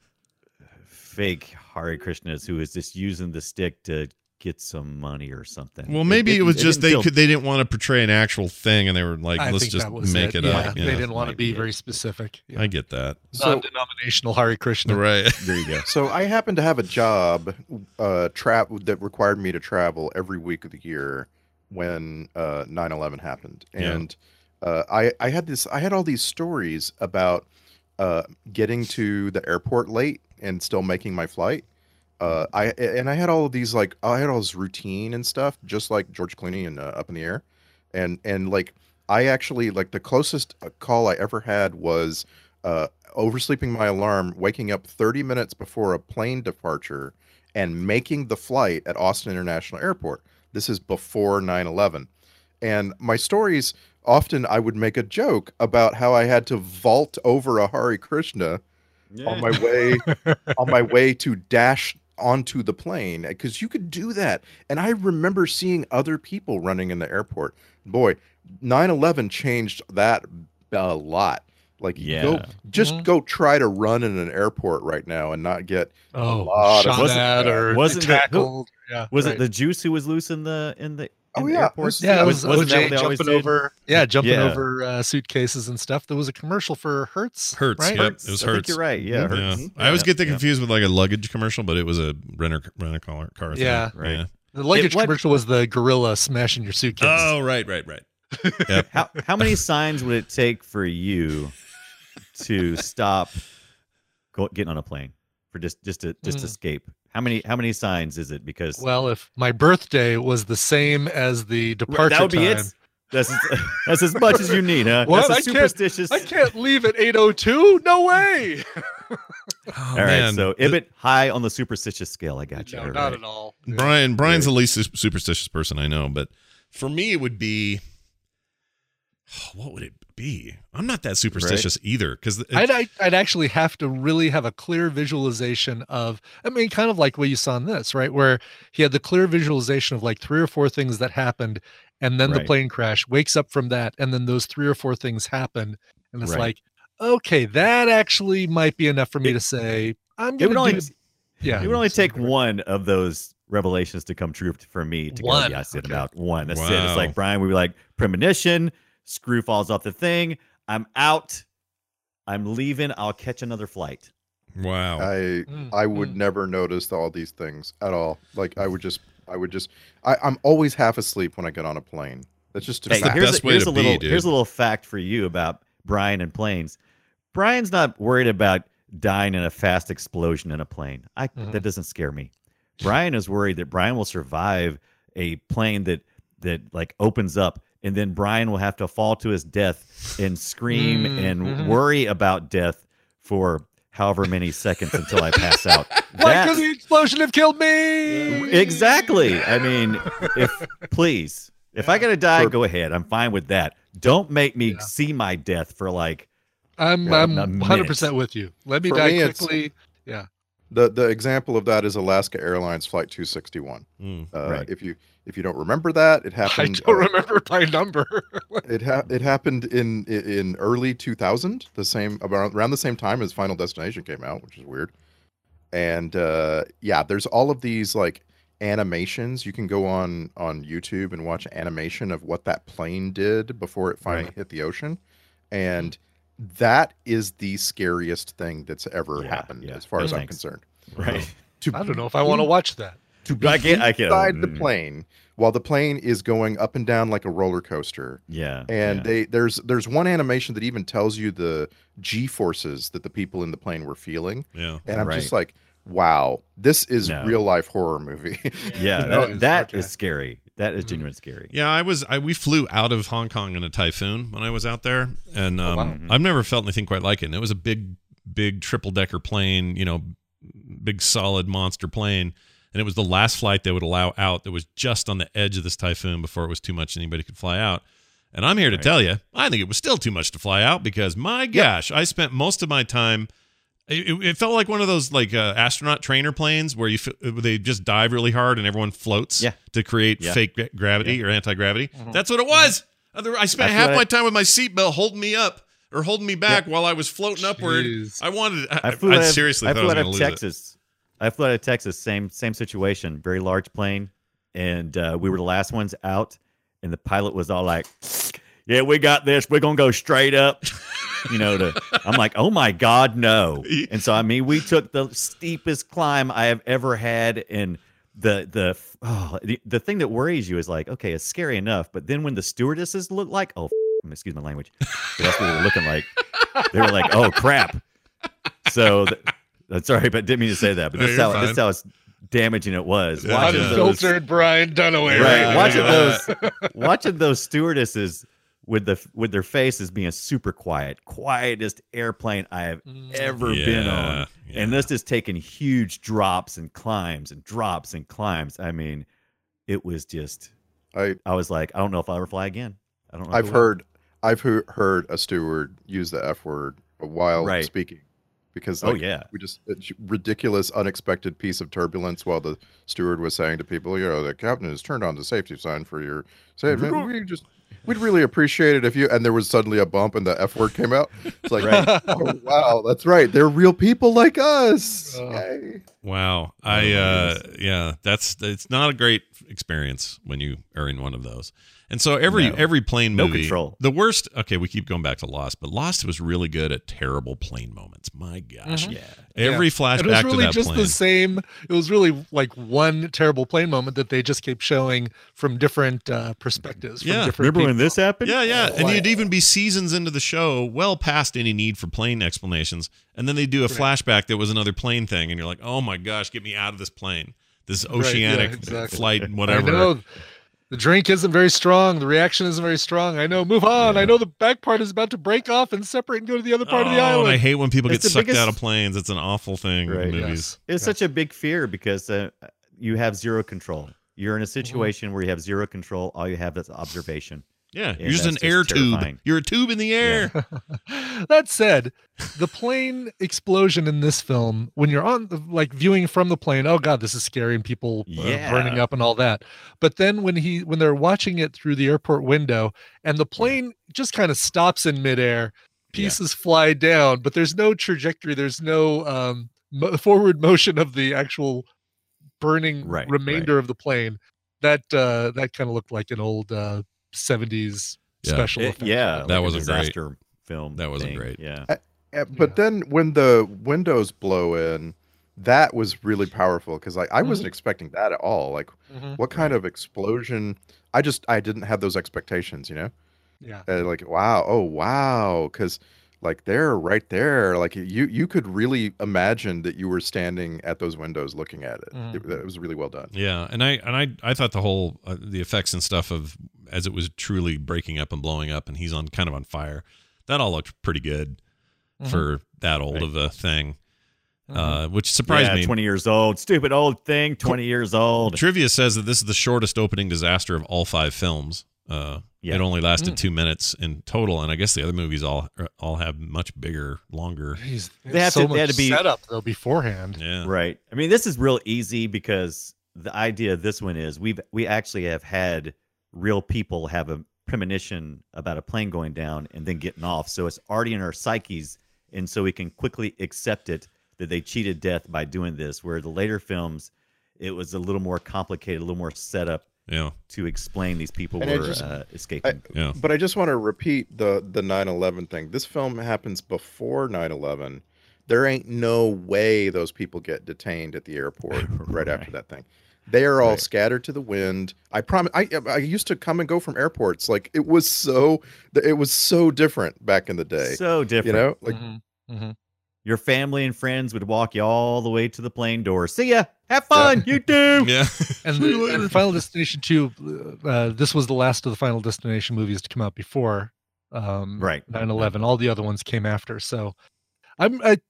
fake Hare Krishnas who was just using the stick to get some money or something. Well, maybe it, didn't- was just didn't they feel- could they didn't want to portray an actual thing, and they were like, I let's think just that was make it, yeah, up. They Yeah. didn't want to Might be be it. very specific. Yeah. I get that. So- Non-denominational Hare Krishna. Right. There you go. So I happen to have a job uh trap that required me to travel every week of the year when uh nine eleven happened. Yeah. And uh I I had this I had all these stories about uh getting to the airport late and still making my flight. Uh I and I had all of these like I had all this routine and stuff just like George Clooney and uh, Up in the Air. And and like I actually like the closest uh, call I ever had was uh oversleeping my alarm, waking up thirty minutes before a plane departure, and making the flight at Austin International Airport. This is before nine eleven. And my stories, often I would make a joke about how I had to vault over a Hare Krishna on my way on my way to dash onto the plane, because you could do that. And I remember seeing other people running in the airport. Boy, nine eleven changed that a lot. Like, Yeah. go just Mhm. go try to run in an airport right now and not get Oh, lot of- shot Wasn't- at or wasn't the- who- tackled. yeah. Was right. it the juice who was loose in the in the in Oh, the yeah, airport? this- Yeah, it Was- was, wasn't that O J what they always jumping did? over. Yeah, jumping Yeah. over uh, suitcases and stuff. There was a commercial for Hertz. Hertz, right? yep. It was I think Hertz. you're right. Yeah, Mhm. Hertz. Yeah. I always Yeah, get that yeah. confused with like a luggage commercial, but it was a renter rent a car, car thing. Yeah. Right. Yeah. The luggage It- what- commercial was the gorilla smashing your suitcase. Oh, right, right, right. Yep. How how many signs would it take for you to stop go, getting on a plane for just just to just Mm. escape? How many how many signs is it? Because Well, if my birthday was the same as the departure that would be time, it. That's as, that's as much as you need, huh? What? That's a I can't- superstitious. I can't leave at eight oh two. No way. Oh, All right, man. so The- Ibit high on the superstitious scale. I got you. No, All not right. at all. Brian Brian's the least su- superstitious person I know, but for me it would be what would it be? I'm not that superstitious either because I'd, I'd I'd actually have to really have a clear visualization of, I mean, kind of like what you saw in this, right? Where he had the clear visualization of like three or four things that happened, and then the Right. plane crash, wakes up from that, and then those three or four things happen, and it's Right. like, okay, that actually might be enough for me to say I'm It would gonna only do. Yeah, it would only take one of those revelations to come true for me to One, go. Yeah, I said okay. about one. That's it. Wow. It's like Brian. We were like premonition. Screw falls off the thing. I'm out. I'm leaving. I'll catch another flight. wow. I Mm, I would mm. never notice all these things at all. Like I would just I would just I, I'm always half asleep when I get on a plane. That's just a Hey, fact. here's best a, way here's to a little be, dude. here's a little fact for you about Brian and planes. Brian's not worried about dying in a fast explosion in a plane. I Mhm. that doesn't scare me. Brian is worried that Brian will survive a plane that that like opens up, and then Brian will have to fall to his death and scream Mm, and mhm. worry about death for however many seconds until I pass out. Why That- could the explosion have killed me? Exactly. I mean, if please, if I gotta die, For- go ahead. I'm fine with that. Don't make me Yeah. see my death for like I'm Yeah, I'm a one hundred percent with you. Let me For die me, it's- quickly. Yeah. The the example of that is Alaska Airlines Flight two sixty-one. Mm, uh, right. If you if you don't remember that, it I happened. don't uh, remember my number. It ha- it happened in in early two thousand, the same about around the same time as Final Destination came out, which is weird. And uh, yeah, there's all of these like animations. You can go on on YouTube and watch animation of what that plane did before it finally Right. hit the ocean, and that is the scariest thing that's ever Yeah, happened, yeah. as far No as I'm thanks. concerned. Right. To I don't know if I want to watch that. to be I can't- I can't- inside the mm. plane while the plane is going up and down like a roller coaster. Yeah. And yeah. they there's there's one animation that even tells you the G forces that the people in the plane were feeling, Yeah. and I'm just Right. like, wow, this is No. real life horror movie. Yeah, You know, that, that okay. is scary. That is genuine scary. Yeah, I was. I we flew out of Hong Kong in a typhoon when I was out there, and um, wow. I've never felt anything quite like it. And it was a big, big triple decker plane, you know, big solid monster plane, and it was the last flight they would allow out. That was just on the edge of this typhoon before it was too much anybody could fly out. And I'm here to Right. tell you, I think it was still too much to fly out because my gosh, I spent most of my time. It, it- it felt like one of those like uh, astronaut trainer planes where you f- they just dive really hard and everyone floats Yeah. to create Yeah. fake gra- gravity or anti-gravity. That's what it was. Other- I spent That's half what my I- time with my seatbelt holding me up or holding me back while I was floating upward. Jeez. I wanted. I, I flew I out of, seriously I thought I flew was out going of to lose it. Texas. I flew out of Texas. Same same situation. Very large plane, and uh, we were the last ones out. And the pilot was all like, "Yeah, we got this. We're gonna go straight up." You know, to I'm like, "Oh my God, no!" And so I mean, we took the steepest climb I have ever had, and the the oh, the, the thing that worries you is like, okay, it's scary enough, but then when the stewardesses look like, oh, f- excuse my language, but that's what they were looking like. They were like, "Oh crap!" So. Th- I'm sorry, but didn't mean to say that. But No, this is you're how this is how it's damaging it was. Yeah, watching yeah. those, Unfiltered Brian Dunaway. right? Yeah, watching yeah. those, watching those stewardesses with the with their faces being super quiet, quietest airplane I have ever been Yeah, on, yeah. and this is taking huge drops and climbs and drops and climbs. I mean, it was just. I I was like, I don't know if I'll ever fly again. I don't know. if I've I will. heard I've he- heard a steward use the F word while Right. speaking. Because Oh, like, yeah. we just a ridiculous, unexpected piece of turbulence while the steward was saying to people, you know, the captain has turned on the safety sign for your safety. We just we'd really appreciate it if you. And there was suddenly a bump, and the F word came out. It's like, Right. oh wow, that's right. They're real people like us. Oh. Yay. Wow. I uh yeah, that's it's not a great experience when you are in one of those. And so every No. every plane No movie, control. the worst. Okay, we keep going back to Lost, but Lost was really good at terrible plane moments. My gosh, Yeah. every Yeah. flashback It was to really that just plane. the same. It was really like one terrible plane moment that they just kept showing from different uh, perspectives. From Yeah. different Remember when people. this happened? Yeah, yeah, and Wow. you'd even be seasons into the show, well past any need for plane explanations, and then they do a flashback that was another plane thing, and you're like, "Oh my gosh, get me out of this plane, this Right, yeah, oceanic exactly. flight, I whatever." know the drink isn't very strong. The reaction isn't very strong. I know. Move on. I know the back part is about to break off and separate and go to the other part of the Oh, island. and I hate when people It's get the sucked biggest- out of planes. It's an awful thing Right. in Yes. movies. It's such a big fear because uh, you have zero control. You're in a situation where you have zero control. All you have is observation. Yeah, And you're just an that's air just tube. terrifying. You're a tube in the air. That said, the plane explosion in this film, when you're on the, like viewing from the plane, oh god, this is scary and people uh, Yeah. burning up and all that. But then when he when they're watching it through the airport window and the plane just kind of stops in midair, pieces fly down, but there's no trajectory, there's no um, mo- forward motion of the actual burning Right, remainder of the plane. That uh, that kind of looked like an old uh, seventies Yeah. special It- effect. yeah, That like a wasn't great. disaster film. That wasn't thing. great. Yeah. Uh, But then when the windows blow in, that was really powerful because like I wasn't expecting that at all. Like, Mhm. what kind of explosion? I just I didn't have those expectations, you know. Yeah. Uh, like wow, oh wow, because like they're right there. Like you you could really imagine that you were standing at those windows looking at it. Mhm. It, it was really well done. Yeah, and I and I I thought the whole uh, the effects and stuff of as it was truly breaking up and blowing up, and he's on kind of on fire. That all looked pretty good for that old Right. of a thing, uh, which surprised yeah, me. twenty years old. Stupid old thing, twenty years old. Trivia says that this is the shortest opening disaster of all five films. Uh, Yeah. It only lasted Mm. two minutes in total, and I guess the other movies all all have much bigger, longer. Jeez, They have so to- much they had to be- setup though beforehand. Yeah. Right. I mean, this is real easy because the idea of this one is we've we actually have had real people have a premonition about a plane going down and then getting off. So it's already in our psyches, and so we can quickly accept it that they cheated death by doing this. Where the later films, it was a little more complicated, a little more setup Yeah. to explain these people And I were just- uh, escaping. Yeah. But I just want to repeat the the nine eleven thing. This film happens before nine eleven. There ain't no way those people get detained at the airport right, after Right. that thing. They are all Right. scattered to the wind. I promise. I I used to come and go from airports. Like it was so it was so different back in the day. So different. you know, like Mhm, mhm. Your family and friends would walk you all the way to the plane door. See ya. Have fun. You too. Yeah. And, the, and Final Destination two, uh, this was the last of the Final Destination movies to come out before um, Right. nine eleven. All the other ones came after. So I'm, I,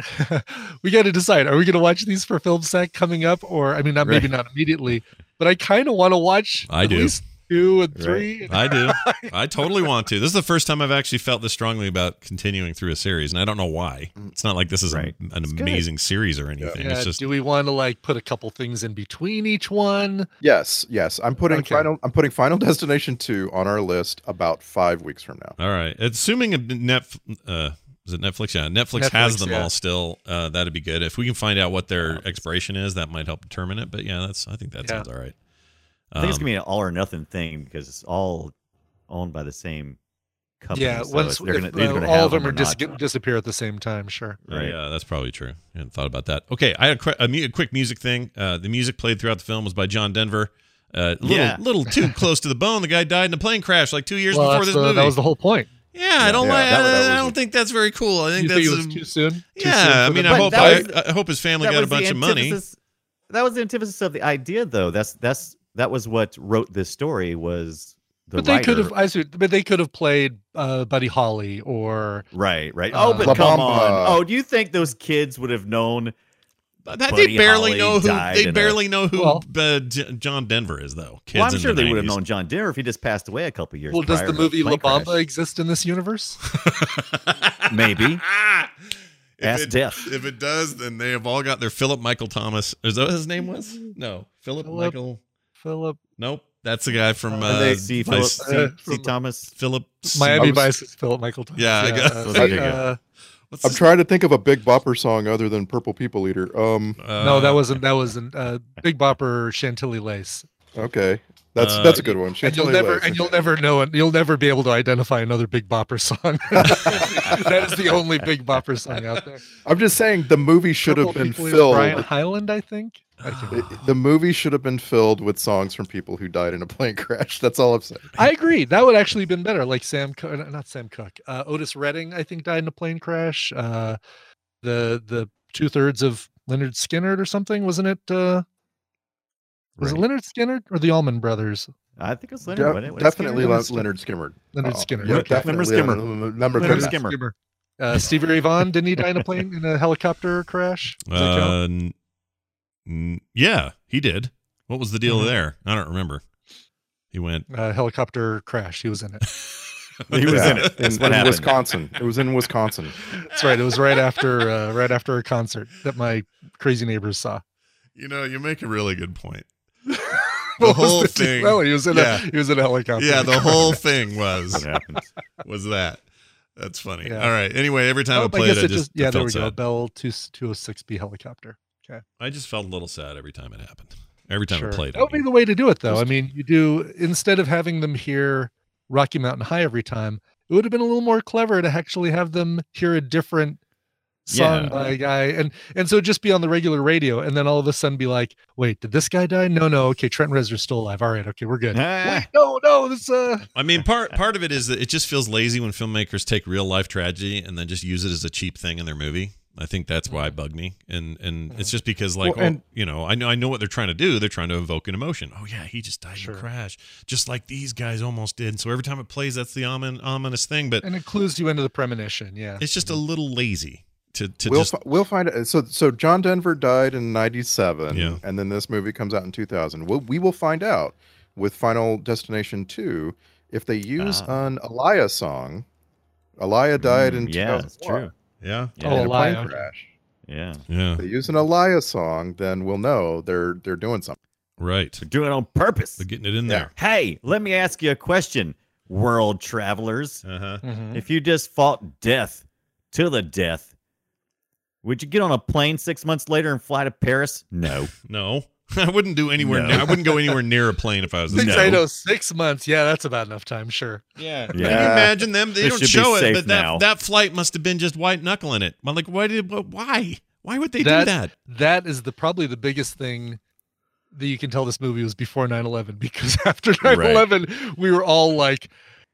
we got to decide: are we going to watch these for Film Sack coming up, or I mean, not maybe Right. not immediately, but I kind of want to watch. I at do. least two and Right. three. I do. I totally want to. This is the first time I've actually felt this strongly about continuing through a series, and I don't know why. It's not like this is a- Right. an It's good. amazing series or anything. Yeah, It's just do we want to like put a couple things in between each one? yes, yes. I'm putting Okay. final. I'm putting Final Destination two on our list about five weeks from now. all right. Assuming a net, uh, is it Netflix? Yeah, Netflix, has Netflix, them yeah. all still. Uh, that'd be good. If we can find out what their expiration is, that might help determine it. But yeah, that's. I think that Yeah. sounds all right. I think it's Um, gonna be an all or nothing thing because it's all owned by the same company. Yeah, so once it's- they're if, gonna, they're uh, gonna all have of them or are dis- not. disappear at the same time. Sure. Right. Yeah, that's probably true. I hadn't thought about that. Okay, I had a, qu- a, mu- a quick music thing. Uh, the music played throughout the film was by John Denver. Uh, little, Yeah. little too close to the bone. The guy died in a plane crash like two years Well, before that's this the- movie. that was the whole point. yeah, I don't Yeah, like. that was- I, that I was don't a- think that's very cool. I think You that's think it was um, too soon? Too soon yeah. I for mean, the- I But hope that I, was- I hope his family That got a was the bunch of money. antithesis- That was the antithesis of the idea, though. That's that's that was what wrote this story. Was the but they could writer. have, I see, but they could have played uh, Buddy Holly or Right, right. Uh, Oh, but La come Bamba. on. Oh, do you think those kids would have known? But they Buddy barely Holly know who died they in a- barely know who Well- uh, J- John Denver is, though. Kids Well, I'm in sure the they would have nineties. known John Denver if he just passed away a couple years. well, does prior the to movie La plane Bamba crash. exist in this universe? Maybe. If Ask it, Death. If it does, then they have all got their Philip Michael Thomas. Is that what his name was? No, Philip Philip- Michael. Philip Nope, that's the guy from Uh, uh, they see Philip, Vice- see, uh, see Thomas. Philip Miami I was- Vice is Philip Michael Thomas. Yeah, I guess. uh, There you go. uh, What's I'm his- trying to think of a Big Bopper song other than Purple People Eater. Um. uh, no, that wasn't. That wasn't uh, Big Bopper Chantilly Lace. Okay. That's Uh, that's a good one. And you'll Chantilly never, Lace. and you'll never know it. You'll never be able to identify another Big Bopper song. That is the only Big Bopper song out there. I'm just saying the movie should have Purple been People Eater, filled. Brian Hyland, I think. I can't The, the movie should have been filled with songs from people who died in a plane crash. That's all I'm saying. I agree. That would actually have been better. Like Sam, Co- not Sam Cooke, uh, Otis Redding, I think, died in a plane crash. Uh, the the two thirds of Leonard Skinner or something, wasn't it? Uh, was it Right. Leonard Skinner or the Allman Brothers? I think it's De- Leonard. wasn't it? Was it definitely Skinner? Le- Leonard Skimmer. Leonard Oh, Skinner. yeah, Okay. definitely Skimmer. Leonard- Number Leonard Skimmer. Skimmer. Skimmer. Uh, Stevie Ray Vaughan, didn't he die in a plane in a helicopter crash? Does that count? Uh, n- n- yeah, he did. What was the deal Mhm. there? I don't remember. He went. Uh, helicopter crash. He was in it. He was Yeah, in it. That's in, what in happened. Wisconsin. It was in Wisconsin. That's right. It was right after uh, right after a concert that my crazy neighbors saw. You know, you make a really good point. What was whole the thing- deal? Well, he was in yeah. a he was in a helicopter. Yeah, the whole thing That's was what happens. was that. That's funny. Yeah. All right. Anyway, every time Oh, I I played, guess I it just just yeah. There felt we go. sad. Bell two two oh six B helicopter. I just felt a little sad every time it happened. Every time Sure. I played That would it. be the way to do it, though. I Just- mean, you do instead of having them hear Rocky Mountain High every time, it would have been a little more clever to actually have them hear a different song Yeah. by a guy, and and so just be on the regular radio, and then all of a sudden be like, "Wait, did this guy die? No, no. Okay, Trent Reznor's still alive. All right, okay, we're good. Ah. Wait, no, no, this uh, I mean, part part of it is that it just feels lazy when filmmakers take real life tragedy and then just use it as a cheap thing in their movie. I think that's why it bugged me, and and it's just because like, Well, and- oh, you know, I know I know what they're trying to do. They're trying to evoke an emotion. Oh yeah, he just died Sure. in a crash, just like these guys almost did. So every time it plays, that's the omin- ominous thing. But and it clues you into the premonition. Yeah, it's just a little lazy to to We'll just fi- we'll find it. So so John Denver died in ninety-seven, Yeah. and then this movie comes out in two thousand. We'll, we will find out with Final Destination two, if they use Ah. an Aliyah song, Aliyah died in Mm, yeah, it's two thousand one true. Yeah. Yeah. Oh, in a plane Aliyah. crash. Yeah. Yeah. If they use an Aliyah song, then we'll know they're they're doing something. Right. They're doing it on purpose. They're getting it in Yeah. Hey, let me ask you a question, world travelers. there. Uh-huh. Mhm. If you just fought death to the death, would you get on a plane six months later and fly to Paris? No. No. I wouldn't do anywhere No. near, I wouldn't go anywhere near a plane if I was Six, No. I know, six months. Yeah, that's about enough time. Sure. Yeah. Can Yeah. you imagine them? They This don't should be show it, safe but that, now. that flight must have been just white knuckling it. I'm like, why did wh- why? Why would they That- do that? That is the probably the biggest thing that you can tell this movie was before nine eleven, because after nine eleven, we were all like,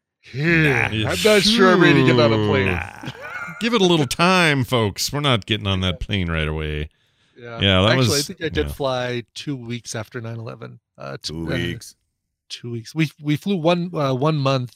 yeah, Nah. I'm not sure I'm ready to get on a plane. Nah. Give it a little time, folks. We're not getting on that plane right away. Yeah, Yeah, that Actually, was- I think I did yeah. fly two weeks after nine eleven. Uh, t- Two uh, weeks. two weeks. We we flew one uh, one month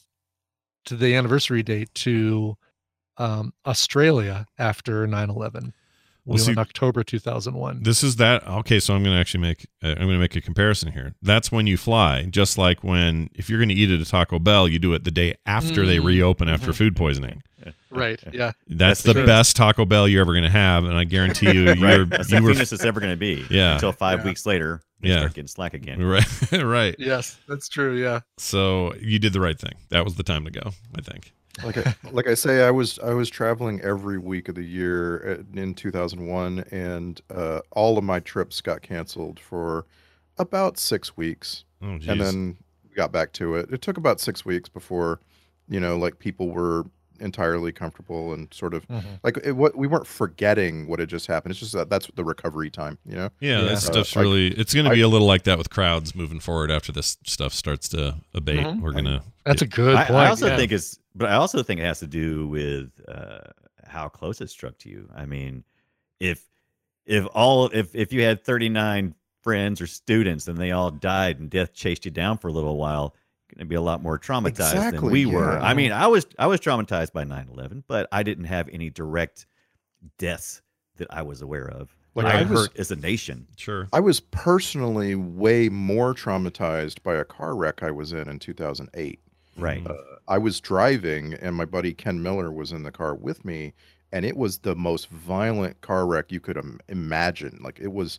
to the anniversary date to um, Australia after nine eleven. Well, We see- went in October two thousand one. This is that. Okay, so I'm going to actually make uh, I'm going to make a comparison here. That's when you fly, just like when if you're going to eat at a Taco Bell, you do it the day after they Mm. reopen after Mhm. food poisoning. Right. Yeah. That's, That's the true. best Taco Bell you're ever going to have, and I guarantee you, you're Right. That's the you were cleanest it's ever going to be. Yeah. Until five Yeah. weeks later, they Yeah. start getting slack again. right, right. Yes, that's true. Yeah. So you did the right thing. That was the time to go, I think. Like I, like I say, I was I was traveling every week of the year at- in two thousand one, and uh, all of my trips got canceled for about six weeks, Oh, geez. and then we got back to it. It took about six weeks before, you know, like people were entirely comfortable and sort of Mhm. like it, what we weren't forgetting what had just happened. It's just that that's the recovery time, you know. yeah, Yeah. that stuff's Uh, like, really. It's going to I- be a little like that with crowds moving forward after this stuff starts to abate. Mhm. We're gonna. That's a good I, point. I also yeah. think it's, but I also think it has to do with uh, how close it struck to you. I mean, if if all if if you had thirty-nine friends or students and they all died and death chased you down for a little while, you're gonna be a lot more traumatized than Exactly, we were. yeah. I mean, I was I was traumatized by nine eleven, but I didn't have any direct deaths that I was aware of. Like, I I was- hurt as a nation. Sure. I was personally way more traumatized by a car wreck I was in in two thousand eight. Right. Uh, I was driving, and my buddy Ken Miller was in the car with me, and it was the most violent car wreck you could Im- imagine. Like, it was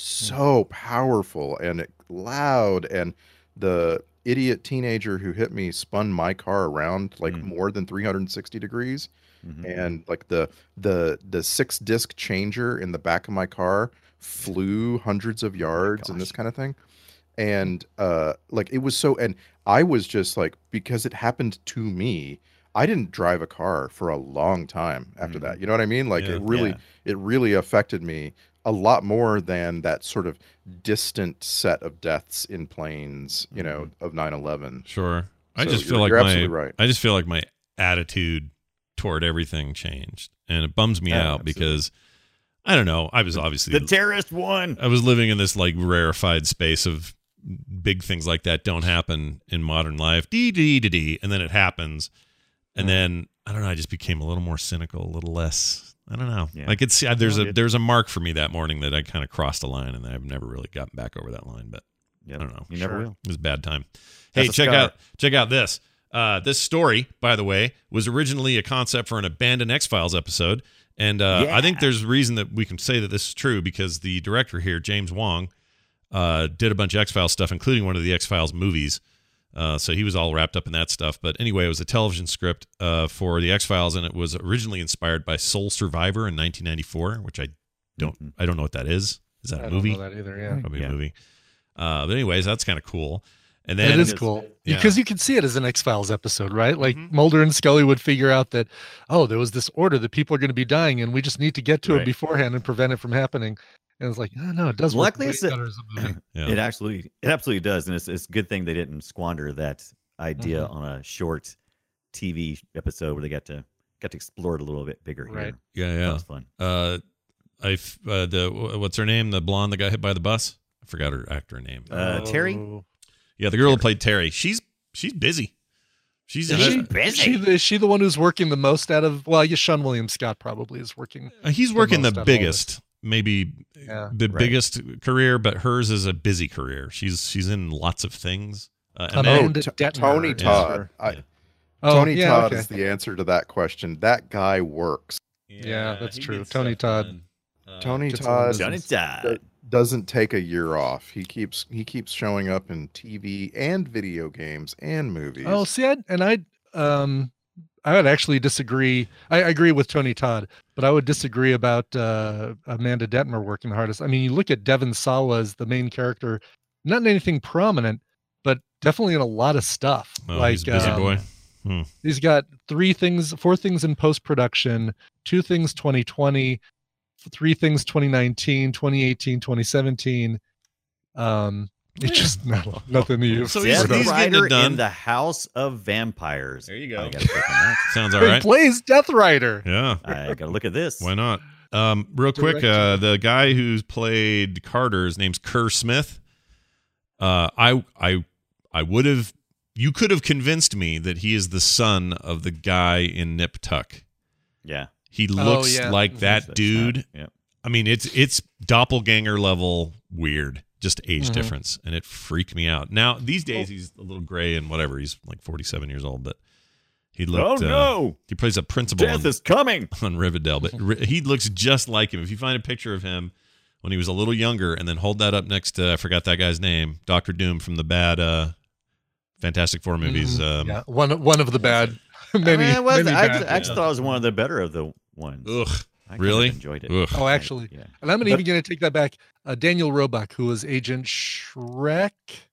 so powerful and it, loud, and the idiot teenager who hit me spun my car around like Mm. more than three hundred sixty degrees, Mhm. and like the the the six disc changer in the back of my car flew hundreds of yards and this kind of thing. And uh like it was so, and I was just like, because it happened to me, I didn't drive a car for a long time after Mhm. that. You know what I mean? Like Yeah. it really Yeah. it really affected me a lot more than that sort of distant set of deaths in planes, you know, of nine eleven. Sure. I So just feel you're- like you're my absolutely right. I just feel like my attitude toward everything changed, and it bums me Oh, out absolutely. because I don't know. I was obviously The terrorist won. I was living in this like rarefied space of big things like that don't happen in modern life. Dee dee dee dee, and then it happens, and then I don't know. I just became a little more cynical, a little less. I don't know. Yeah. Like it's uh, there's Well, a it- there's a mark for me that morning that I kind of crossed a line, and I've never really gotten back over that line. But Yep. I don't know. You never Sure. will. it was a bad time. That's Hey, a check scar. out check out this. Uh, this story, by the way, was originally a concept for an abandoned X-Files episode, and uh, I think Yeah. there's reason that we can say that this is true because the director here, James Wong, uh, did a bunch of X-Files stuff, including one of the X-Files movies. Uh, so he was all wrapped up in that stuff. But anyway, it was a television script uh, for the X-Files, and it was originally inspired by Soul Survivor in nineteen ninety-four, which I don't Mhm. I don't know what that is. Is that I a don't movie? know that either. Yeah. Probably Yeah. a movie. Uh, but anyways, that's kind of cool. And then It is it's- cool yeah. because you can see it as an X Files episode, right? Like Mhm. Mulder and Scully would figure out that, oh, there was this order that people are going to be dying, and we just need to get to it Right. beforehand and prevent it from happening. And it's like, no, no, it does work Luckily, way it's a- better as a movie. yeah. It absolutely, it absolutely does, and it's it's a good thing they didn't squander that idea Mhm. on a short T V episode where they got to got to explore it a little bit bigger. Right. Here. yeah, That yeah. was fun. Uh, I f- uh, the what's her name? The blonde that got hit by the bus. I forgot her actor name. Uh, Terry? Oh. yeah, the girl who played Terry. She's she's busy. She's Is uh, she, busy. is she the, is she the one who's working the most out of? Well, I guess Sean William Scott probably is working. uh, he's working most the out of all biggest, maybe Yeah. the Right. biggest career, but hers is a busy career. She's she's in lots of things. Uh, Um, and then- Amanda T- Detmer Tony is Todd. her- I, Yeah. Oh, Tony yeah, Todd okay. is the answer to that question. That guy works. Yeah, that's he true. gets Tony stuff Todd. done. Uh, Tony gets Todd along Johnny Todd. do- doesn't take a year off. He keeps he keeps showing up in T V and video games and movies. Oh, see, I, and I, um, I would actually disagree. I, I agree with Tony Todd, but I would disagree about uh, Amanda Detmer working the hardest. I mean, you look at Devon Sawa as the main character, not in anything prominent, but definitely in a lot of stuff. Oh, like he's a busy um, boy. Hmm. He's got three things, four things in post production, two things twenty twenty, three things twenty nineteen, twenty eighteen, twenty seventeen. Um, it's just not, nothing that you've So seen. he's- Death he's getting it Rider done. in the House of Vampires. There you go. I gotta click on that. Sounds all He right. plays Death Rider. Yeah. I gotta look at this. Why not? Um, real quick, uh, the guy who's played Carter, his name's Kerr Smith. Uh, I, I, I would have. You could have convinced me that he is the son of the guy in Nip Tuck. Yeah. He looks yeah. like that That's dude. not- yeah. I mean, it's it's doppelganger level weird, just age Mhm. difference, and it freaked me out. Now these days he's a little gray and whatever. He's like forty-seven years old, but he Oh looked. Uh, no! he plays a principal Death on, is coming. on Riverdale, but ri- he looks just like him. If you find a picture of him when he was a little younger, and then hold that up next to I forgot that guy's name, Doctor Doom from the bad uh, Fantastic Four movies. Mhm. Um, Yeah, one one of the bad. Many, I, mean, I, was, many I, bad just, I just ones. thought it was one of the better of the ones. Ugh, I kind of really? enjoyed it. Ugh. Oh, actually, Yeah. and I'm But- even going to take that back. Uh, Daniel Roebuck, who was Agent Shrek,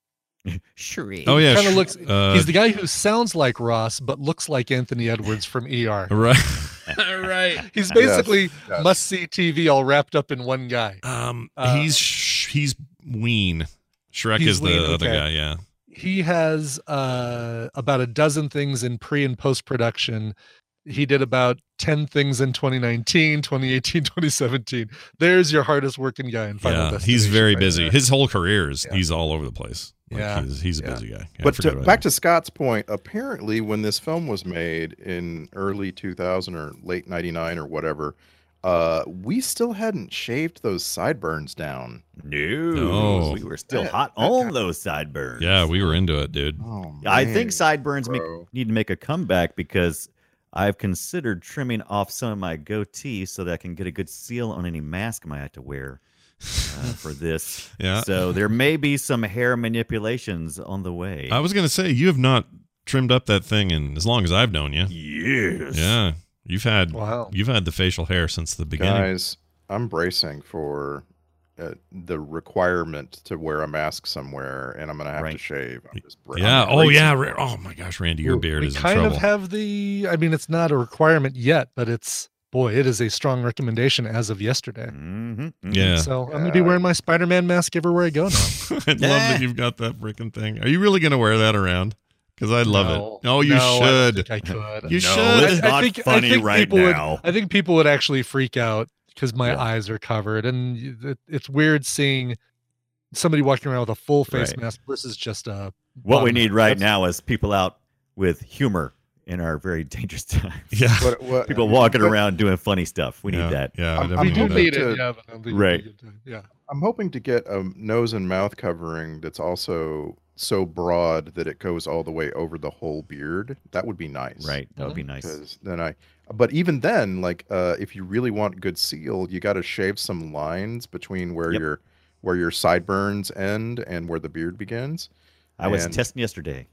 Shrek. Oh yeah, kind of sh- looks. uh, he's the guy who sounds like Ross, but looks like Anthony Edwards from E R. right, right. He's basically yes. must see T V all wrapped up in one guy. Um, Uh, he's sh- he's Ween. Shrek He's is the Ween, other okay. guy. Yeah. He has uh, about a dozen things in pre and post production. He did about ten things in twenty nineteen, twenty eighteen, twenty seventeen. There's your hardest working guy in Final Yeah, Destination. he's very right busy. there. His whole career is Yeah. he's all over the place. Like, Yeah. he's, he's a Yeah. busy guy. Yeah, I But forgot to, about back him. to Scott's point, apparently when this film was made in early two thousand or late ninety-nine or whatever, uh, we still hadn't shaved those sideburns down. No, No. we were still That- hot that on kind- those sideburns. Yeah, we were into it, dude. Oh, I man, think sideburns make, bro. need to make a comeback because I've considered trimming off some of my goatee so that I can get a good seal on any mask I might have to wear uh, for this. Yeah. So there may be some hair manipulations on the way. I was gonna say you have not trimmed up that thing in as long as I've known you. yes. Yeah, you've had Wow. you've had the facial hair since the beginning. Guys, I'm bracing for uh, the requirement to wear a mask somewhere, and I'm gonna have to Right. shave. I'm just bra- Yeah. I'm Oh bracing yeah. for Ra- it. Oh my gosh, Randy, your beard we is in kind trouble. of have the. I mean, it's not a requirement yet, but it's boy, it is a strong recommendation as of yesterday. Mm-hmm. Yeah. So I'm gonna be wearing my Spider-Man mask everywhere I go now. I love that you've got that freaking thing. Are you really gonna wear that around? Because I love No. it. Oh, you No, I don't should. think I could. You No, should. it's not funny right people now. Would, I think people would actually freak out because my Yeah. eyes are covered, and y- it, it's weird seeing somebody walking around with a full face Right. mask versus just a. What we bottom. need right That's- now is people out with humor in our very dangerous times. Yeah. What- what- People walking but around doing funny stuff. We need yeah. that. Yeah. I I'm- definitely We do I'm that. need to- it, yeah. But I don't think Right. it'd be good to- Yeah. I'm hoping to get a nose and mouth covering that's also so broad that it goes all the way over the whole beard. That would be nice. Right. That would be nice. Because then I, but even then, like, uh, if you really want good seal, you got to shave some lines between where Yep. your where your sideburns end and where the beard begins. I was And- testing yesterday.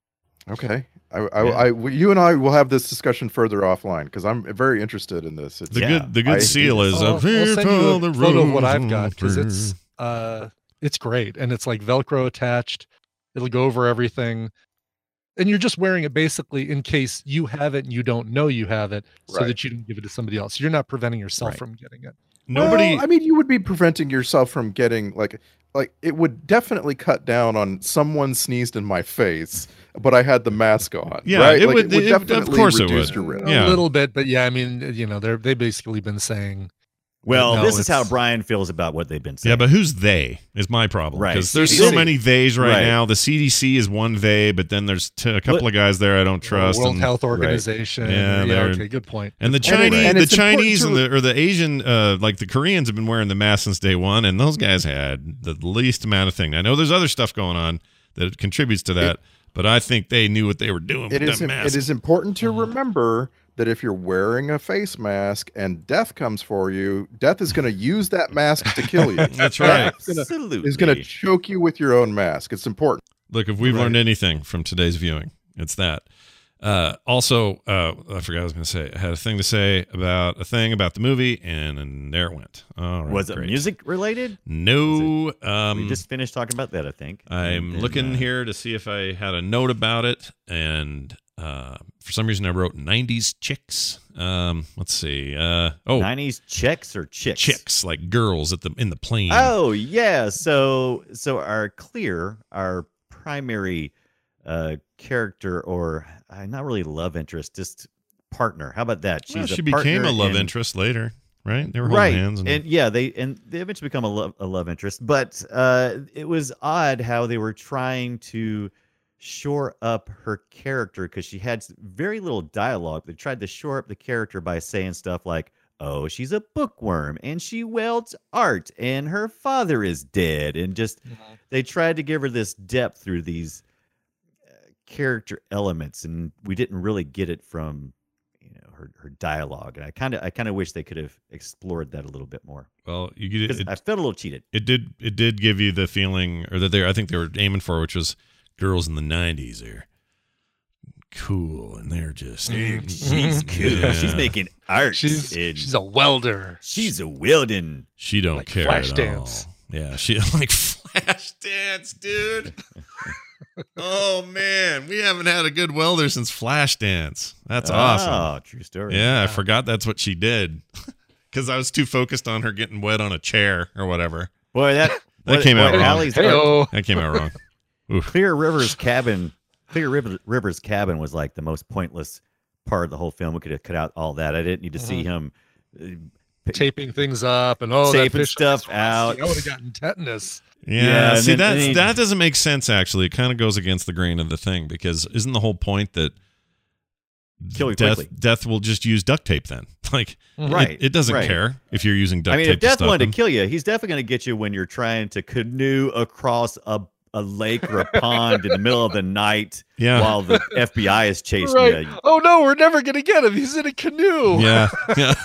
Okay, I, I, Yeah. I, we- you and I will have this discussion further offline because I'm very interested in this. It's, The Yeah. good the good I- seal is I'll, up I'll here. send you till a the photo of what roof I've got because over. it's uh it's great and it's like Velcro attached. It'll go over everything, and you're just wearing it basically in case you have it and you don't know you have it, so Right. that you don't give it to somebody else. You're not preventing yourself Right. from getting it. Nobody. Well, I mean, you would be preventing yourself from getting like, like it would definitely cut down on someone sneezed in my face, but I had the mask on. Yeah, right? it Like, would- it- of definitely course it reduce would. your risk. Yeah. A little bit, but yeah, I mean, you know, they're they basically been saying Well, No, this is how it's- Brian feels about what they've been saying. Yeah, but who's they is my problem. Right. Because there's C so D C. many theys right, Right. now. The C D C is one they, but then there's t- a couple What- of guys there I don't trust. World and, Health Organization. Yeah, Yeah, they're- okay, good point. and the Good point. Chinese, And the it's important Chinese, to- and the or the Asian, uh, like the Koreans have been wearing the mask since day one, and those guys had the least amount of thing. I know there's other stuff going on that it contributes to that. But I think they knew what they were doing It with is that mask. it is important to remember that if you're wearing a face mask and death comes for you, death is going to use that mask to kill you. That's right. Death is gonna- Absolutely. is going to choke you with your own mask. It's important. Look, if we've Right. learned anything from today's viewing, it's that. Uh, also, uh, I forgot what I was going to say. I had a thing to say about a thing about the movie, and, and there it went. All right, Was it great. music related? No. Um, we just finished talking about that, I think. I'm And then, looking uh, here to see if I had a note about it, and uh, for some reason I wrote nineties chicks. Um, let's see. Uh, oh, nineties chicks or chicks? chicks, like girls at the in the plane. Oh yeah. So so our Clear, our primary uh, character, or uh, not really love interest, just partner. How about that? Well, She's she a became partner a love in- interest later, right? They were holding right hands, and, and yeah they and they eventually become a love, a love interest, but uh it was odd how they were trying to shore up her character because she had very little dialogue. They tried to shore up the character by saying stuff like, oh, she's a bookworm and she welds art and her father is dead, and just they tried to give her this depth through these uh, character elements, and we didn't really get it from you know her, her dialogue. And I kind of I kind of wish they could have explored that a little bit more. well, you get 'Cause it, I felt a little cheated. it did it did give you the feeling, or that they I think they were aiming for, which was girls in the nineties are cool and they're just She's cool. Yeah. She's making art. She's and she's a welder. she's a welding. she don't like care at Flashdance. all. Yeah, she like Flashdance, dude. Oh man, we haven't had a good welder since Flashdance. That's awesome. Oh, true story. Yeah, I forgot that's what she did because I was too focused on her getting wet on a chair or whatever. Boy, that That boy, came out boy, wrong. Allie's art- Heyo. That came out wrong. Oof. Clear River's cabin. Clear River, River's cabin was like the most pointless part of the whole film. We could have cut out all that. I didn't need to see him uh, Taping things up and oh, that Taping fish stuff was out. rusty. I would have gotten tetanus. Yeah, Yeah, and see then- that then he- that doesn't make sense actually. It kind of goes against the grain of the thing because isn't the whole point that Kill you death quickly. death will just use duct tape then? Like Right, it, it doesn't right. care if you're using duct I mean, tape if Death to stop wanted him. to kill you, he's definitely going to get you when you're trying to canoe across a, a lake or a pond in the middle of the night Yeah. while the F B I is chasing Right. you. Oh no, we're never gonna get him. He's in a canoe. Yeah. yeah.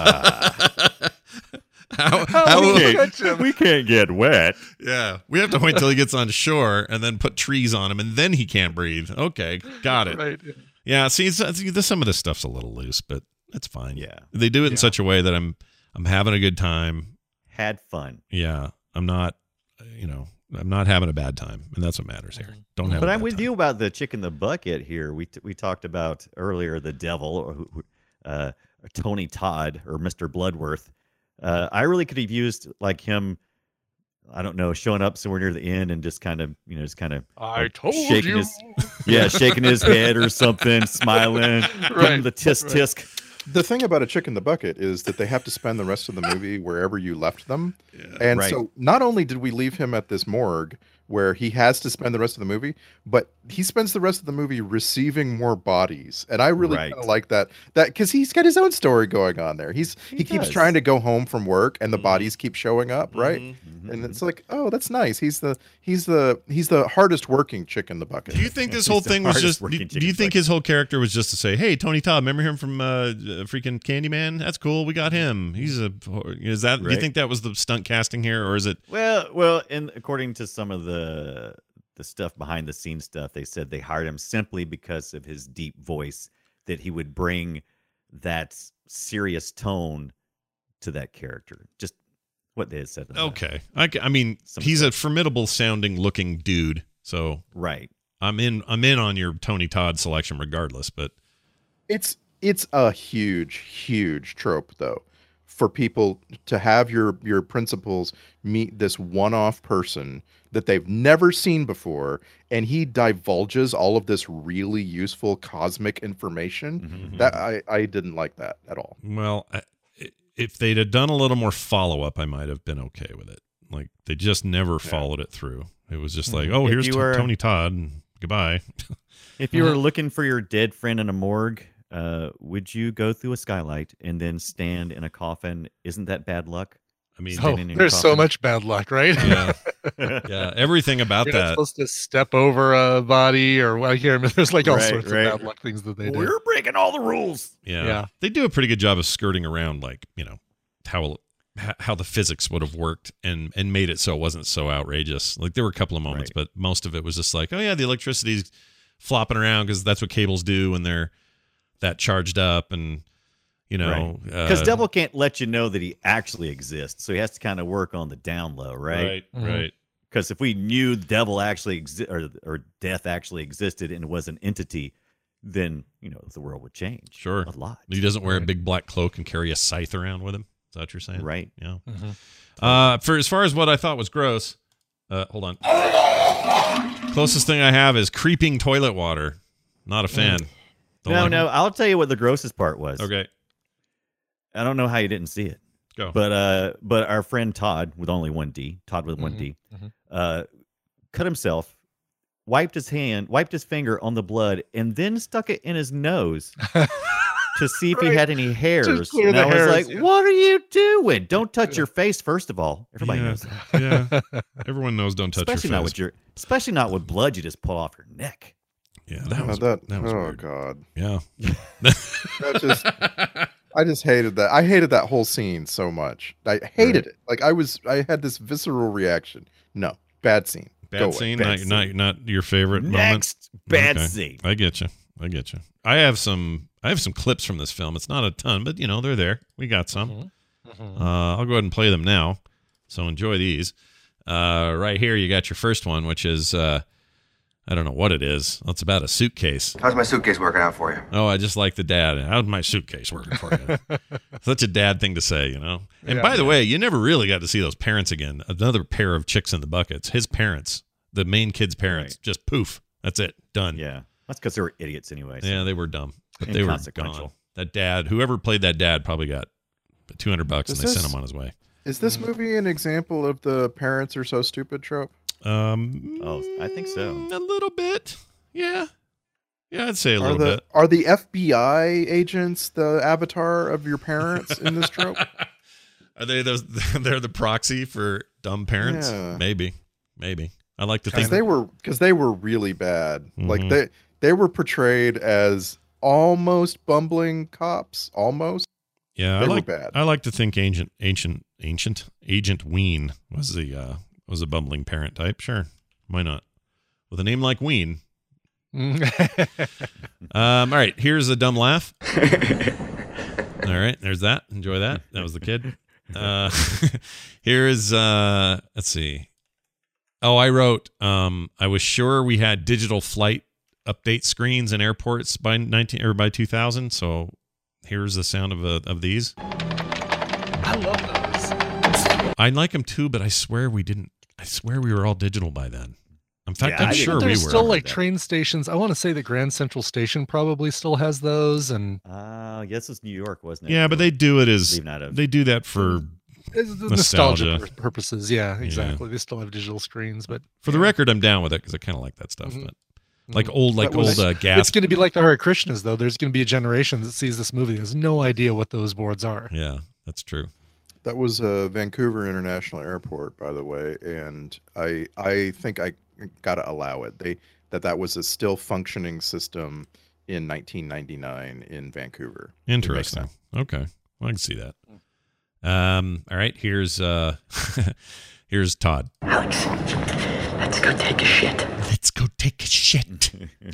how, how, will will- we catch him? We can't get wet. yeah, we have to wait till he gets on shore and then put trees on him and then he can't breathe. Okay, got it. Right. Yeah, see, it's, it's, some of this stuff's a little loose, but that's fine. Yeah. They do it in Yeah. such a way that I'm I'm having a good time. Had fun. Yeah, I'm not, you know, I'm not having a bad time, and that's what matters here. Don't have. But a I'm bad with time. you about the chick in the bucket here. We t- we talked about earlier the devil, or who- who- uh, Tony Todd or Mister Bloodworth. Uh, I really could have used like him. I don't know, showing up somewhere near the end and just kind of, you know, just kind of I like, told shaking you. his, yeah, shaking his head or something, smiling, right. Right, the tisk right. tisk. The thing about a chick in the bucket is that they have to spend the rest of the movie wherever you left them. And Right. so not only did we leave him at this morgue where he has to spend the rest of the movie, but he spends the rest of the movie receiving more bodies. And I really Right. kinda like that that because he's got his own story going on there. He's he, He keeps does. trying to go home from work and the Mhm. bodies keep showing up, right? Mm-hmm. And it's like, oh, that's nice. He's the he's the he's the hardest working chick in the bucket. Do you think this He's whole the thing was hardest just? Do, working do chicken you think bucket. his whole character was just to say, "Hey, Tony Todd, remember him from uh, uh, freaking Candyman? That's cool. We got him. He's a." Is that? Do you Right. think that was the stunt casting here, or is it? Well, well, and according to some of the the stuff behind the scenes stuff, they said they hired him simply because of his deep voice, that he would bring that serious tone to that character. Just what they had said. in the- Okay, I, ca- I mean, Some he's a stuff. formidable sounding looking dude, so Right. I'm in. I'm in on your Tony Todd selection, regardless. But It's it's a huge, huge trope though, for people to have your your principals meet this one-off person that they've never seen before, and he divulges all of this really useful cosmic information. Mhm. That I I didn't like that at all. well, I, if they'd have done a little more follow up, I might have been okay with it. Like they just never followed it through. It was just like, oh, If here's you T- were- Tony Todd. And goodbye. If you were looking for your dead friend in a morgue, uh, would you go through a skylight and then stand in a coffin? Isn't that bad luck? I mean, So Standing in your there's so coffin. much bad luck, right? yeah, yeah, everything about You're not that. supposed to step over a body or well, here. There's like all Right, sorts right. of bad luck things that they do. We're breaking all the rules. Yeah. Yeah. They do a pretty good job of skirting around, like, you know, how how the physics would have worked and and made it so it wasn't so outrageous. Like, there were a couple of moments, Right. but most of it was just like, oh, yeah, the electricity's flopping around because that's what cables do when they're that charged up. And, you know, Because uh, Devil can't let you know that he actually exists. So he has to kind of work on the down low, right? Right, Mhm. right. Because if we knew the devil actually exi- or or death actually existed and was an entity, then you know the world would change. Sure. a lot. He doesn't wear a Right. big black cloak and carry a scythe around with him. Is that what you're saying? Right. Yeah. Mhm. Uh, for as far as what I thought was gross, uh, hold on. Closest thing I have is creeping toilet water. Not a fan. Don't No, like no. it. I'll tell you what the grossest part was. Okay, I don't know how you didn't see it, go. but uh, but our friend Todd with only one D, Todd with one D, mhm. uh, cut himself, wiped his hand, wiped his finger on the blood, and then stuck it in his nose to see if he Right. had any hairs. clear And the I was hairs, like, yeah. "What are you doing? Don't touch your face, first of all. Everybody yeah, knows that. yeah. Everyone knows don't touch Especially your not face. with your, especially not with blood you just pull off your neck. Yeah, Oh, that was that, that was oh weird. god, Yeah. that just I just hated that. I hated that whole scene so much. I hated it. Like I was, I had this visceral reaction. No, bad scene. Go Bad away. scene, bad not, scene. not not your favorite moment. Next bad Okay. scene. I get you. I get you. I have some. I have some clips from this film. It's not a ton, but you know they're there. We got some. Mhm. Uh, I'll go ahead and play them now. So enjoy these. Uh, right here, you got your first one, which is uh, I don't know what it is. It's about a suitcase. How's my suitcase working out for you? Oh, I just like the dad. How's my suitcase working for you? Such a dad thing to say, you know. And Yeah. by the way, you never really got to see those parents again. Another pair of chicks in the buckets. His parents, the main kid's parents, Right. just poof. That's it. Done. Yeah, that's because they were idiots anyway. so- Yeah, they were dumb, but they were Inconsequential. gone. That dad, whoever played that dad, probably got two hundred bucks, Is and they sent this- him on his way. Is this movie an example of the parents are so stupid trope? Um, Oh, I think so. A little bit. Yeah. Yeah, I'd say a Are little the bit. are the F B I agents the avatar of your parents in this trope? Are they those? They're the proxy for dumb parents. Yeah. Maybe, maybe. I like to Because think they were because they were really bad. Like Mhm. they they were portrayed as almost bumbling cops. Almost. Yeah, I They were like. bad. I like to think ancient, ancient, ancient Agent Ween was the uh, was a bumbling parent type. Sure, why not? With a name like Ween. Um, all right, here's a dumb laugh. All right, there's that. Enjoy that. That was the kid. Uh, here's uh, let's see. Oh, I wrote. Um, I was sure we had digital flight update screens in airports by nineteen or by two thousand. So here's the sound of a, of these. I love those. I like them too, but I swear we didn't. I swear we were all digital by then. In fact, Yeah, I'm I sure didn't- we There's were. still like that. train stations. I want to say the Grand Central Station probably still has those, and Uh, yes, it's New York, wasn't it? Yeah, but they do it as Leaving out of- they do that for it's the Nostalgia. nostalgia pur- purposes. Yeah, exactly. They still have digital screens, but for the record. I'm down with it because I kind of like that stuff. Mhm. But like old, like That was- old uh, gas. it's going to be like the Hare Krishnas, though. There's going to be a generation that sees this movie has no idea what those boards are. Yeah, that's true. That was uh, Vancouver International Airport, by the way, and I I think I gotta allow it. They that that was a still functioning system in nineteen ninety-nine in Vancouver. It makes Interesting. sense. Okay, well, I can see that. Um. All right. Here's uh. here's Todd. Alex, let's go take a shit. Let's go take a shit.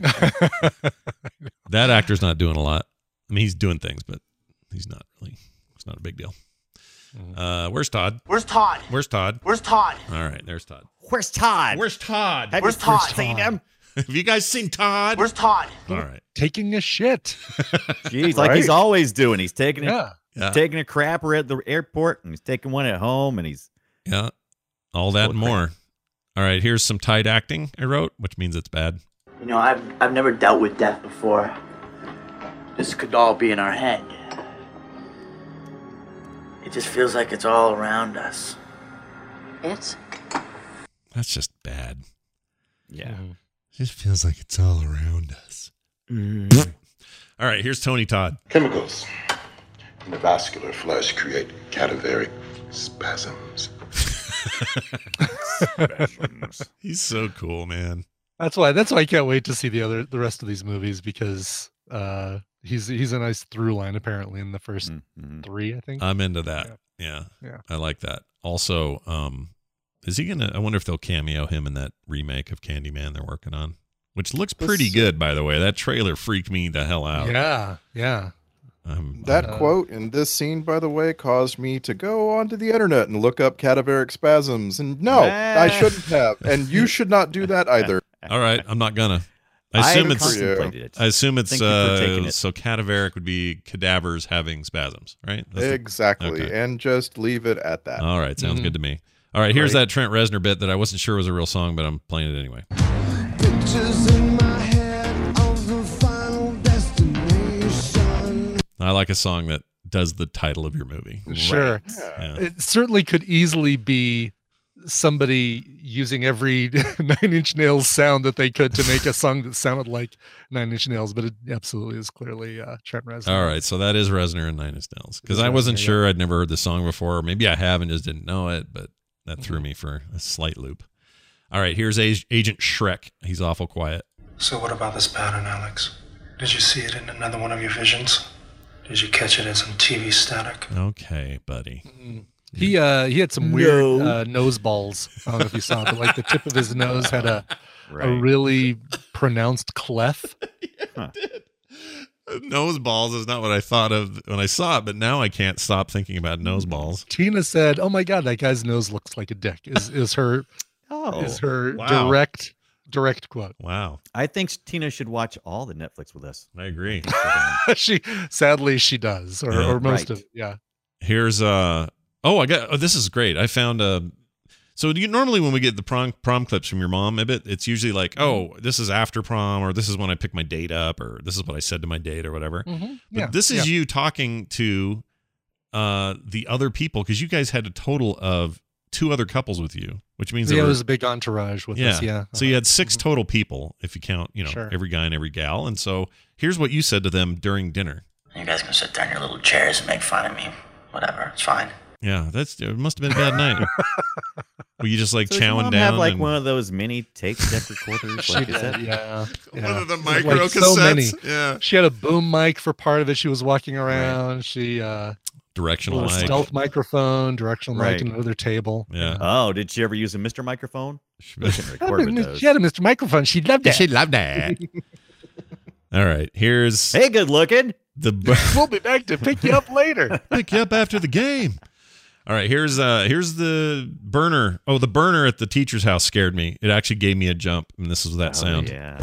That actor's not doing a lot. I mean, he's doing things, but he's not really. It's not a big deal. Uh, where's Todd? Where's Todd? Where's Todd? Where's Todd? All right, there's Todd. Where's Todd? Where's Todd? Have Where's you Todd? seen him? Have you guys seen Todd? Where's Todd? All right. Taking a shit. Jeez, like he's Right? always doing. He's taking it, Yeah. Yeah. taking a crapper at the airport, and he's taking one at home, and he's Yeah. All that and more. All right, here's some tight acting I wrote, which means it's bad. You know, I've I've never dealt with death before. This could all be in our head. It just feels like it's all around us. It's That's just bad. yeah. Just feels like it's all around us. All right, here's Tony Todd. Chemicals in the vascular flesh create cadaveric Spasms. He's so cool, man. That's why. That's why I can't wait to see the other, the rest of these movies because uh, he's he's a nice through line apparently in the first Mm-hmm. three. I think. I'm into that. Yeah. Yeah. Yeah. I like that. Also, um, is he gonna? I wonder if they'll cameo him in that remake of Candyman they're working on, which looks pretty This- good, by the way. That trailer freaked me the hell out. Yeah. Yeah. Um, That Uh, quote in this scene, by the way, caused me to go onto the internet and look up cadaveric spasms. And no, I shouldn't have. And you should not do that either. all right, I'm not gonna. I I assume it's. contemplated it. I assume it's. Thank you for taking Uh, it. so cadaveric would be cadavers having spasms, right? That's the- Exactly. okay. And just leave it at that. All right, sounds Mhm. good to me. All right, here's Right. that Trent Reznor bit that I wasn't sure was a real song, but I'm playing it anyway. Pictures in my head of the final destination. I like a song that does the title of your movie. Sure. Yeah. It certainly could easily be somebody using every Nine Inch Nails sound that they could to make a song that sounded like Nine Inch Nails, but it absolutely is clearly uh, Trent Reznor. All right, so that is Reznor and Nine Inch Nails. Because It is I wasn't Reznor, yeah. sure. I'd never heard the song before. Or maybe I have and just didn't know it, but that threw me for a slight loop. All right, here's A- Agent Shrek. He's awful quiet. So what about this pattern, Alex? Did you see it in another one of your visions? Did you catch it in some T V static? Okay, buddy. He uh he had some weird No. uh, nose balls. I don't know if you saw it, but like the tip of his nose had a a Right. really pronounced clef. Huh. Nose balls is not what I thought of when I saw it, but now I can't stop thinking about nose balls. Tina said, "Oh my god, that guy's nose looks like a dick." Is is her Oh, is her wow. direct direct quote. Wow, I think Tina should watch all the Netflix with us. I agree. she sadly she does, or, Yeah. or most Right. of it. Yeah. Here's uh oh I got oh, this is great. I found uh so do you normally when we get the prom prom clips from your mom, I bet it's usually like, oh, this is after prom, or this is when I pick my date up, or this is what I said to my date, or whatever. Mhm. But Yeah, this is yeah. you talking to uh the other people, because you guys had a total of two other couples with you, which means Yeah, there it were- was a big entourage with yeah. us. Yeah. So you had six total people, if you count, you know, Sure. every guy and every gal. And so here's what you said to them during dinner. You guys can sit there in your little chairs and make fun of me. Whatever, it's fine. Yeah, that's it. Must have been a bad night. Were you just like So does your chowing mom down? have like and- one of those mini tape deck recorders? She Like, is did, that- yeah, One yeah. of the Like, micro so many. cassettes? Yeah. She had a boom mic for part of it. She was walking around. She uh Directional little mic. stealth microphone, directional Right. mic, and another table. Yeah. Oh, did she ever use a Mister Microphone? She can record with those. She had a Mister Microphone. She loved it. She loved that. All right, here's Hey, good looking. the We'll be back to pick you up later. pick you up after the game. All right, here's uh here's the burner. Oh, the burner at the teacher's house scared me. It actually gave me a jump, and this is that Oh, sound. yeah.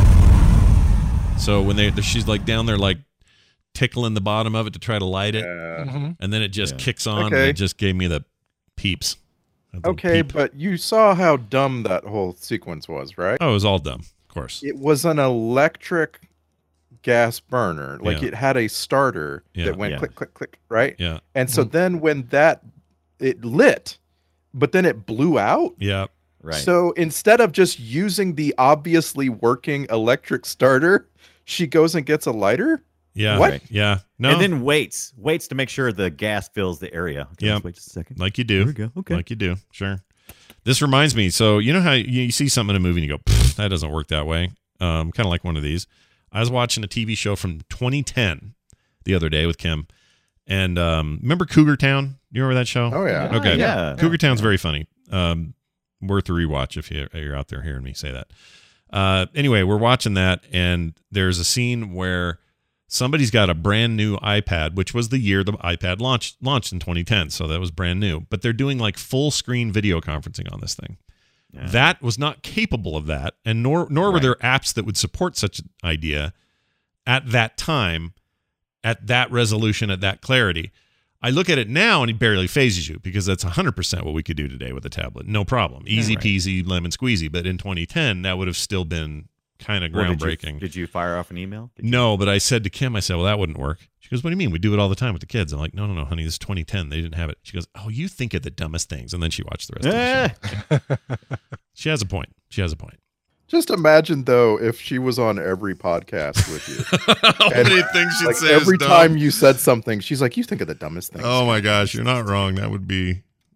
So when they she's like down there like tickling the bottom of it to try to light it, Mhm. and then it just Yeah. kicks on, and Okay. it just gave me the peeps. The little Okay, peep. but you saw how dumb that whole sequence was, right? Oh, it was all dumb, of course. It was an electric gas burner. Like Yeah. it had a starter Yeah. that went Yeah. click, click, click, right? Yeah, And so then when that it lit, but then it blew out. yeah. Right. So instead of just using the obviously working electric starter, she goes and gets a lighter. Yeah. What? Yeah. No. And then waits, waits to make sure the gas fills the area. Okay, Yeah. let's wait just a second. like you There we do. go. Okay. Like you do. Sure. This reminds me. So you know how you, you see something in a movie and you go, "Pfft, that doesn't work that way. Um, kind of like one of these. I was watching a T V show from twenty ten the other day with Kim, and um, remember Cougar Town? You remember that show? Oh yeah. Okay. yeah. Cougar Town's very funny. Um, worth a rewatch if you, you're out there hearing me say that. Uh, anyway, we're watching that, and there's a scene where somebody's got a brand new iPad, which was the year the iPad launched launched in twenty ten, so that was brand new. But they're doing like full screen video conferencing on this thing. Yeah. That was not capable of that, and nor nor were Right. there apps that would support such an idea at that time, at that resolution, at that clarity. I look at it now and it barely phases you because that's one hundred percent what we could do today with a tablet. No problem. Easy right. peasy, lemon squeezy. But in twenty ten, that would have still been kind of Well, did you- groundbreaking. Did you, fire off an email? Did you- No, but I said to Kim, I said, well, that wouldn't work. She goes, what do you mean? We do it all the time with the kids. I'm like, no, no, no, honey, this is twenty ten. They didn't have it. She goes, oh, you think of the dumbest things. And then she watched the rest of the show. She has a point. She has a point. Just imagine though if she was on every podcast with you. How And, many things she'd like say is every dumb. time you said something, she's like, "You think of the dumbest things." Oh my gosh, you're not wrong. That would be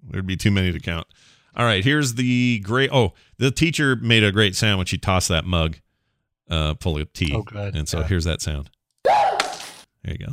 There'd be too many to count. All right, here's the great. Oh, the teacher made a great sound when she tossed that mug uh, full of tea. Oh, good. And so Yeah. here's that sound. There you go.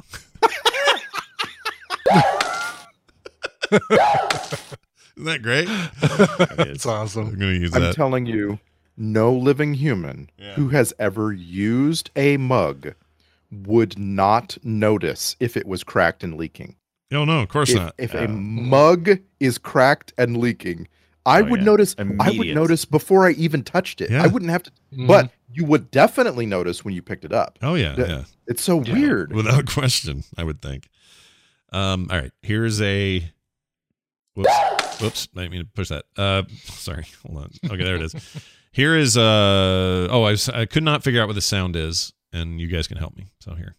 Isn't that great? It's awesome. I'm going to use I'm that. telling you, no living human Yeah. who has ever used a mug would not notice if it was cracked and leaking. Oh, no, of course If, not. if Oh. a mug is cracked and leaking, I Oh, would yeah. notice. I would Immediate. notice before I even touched it. Yeah. I wouldn't have to, Mhm. but you would definitely notice when you picked it up. Oh, yeah, That- yeah. It's so Yeah. weird. Without question, I would think. Um, all right, here's a. Whoops, whoops! I didn't mean to push that. Uh, sorry, hold on. Okay, there it is. Here is uh oh, I, was, I could not figure out what the sound is, and you guys can help me. So here,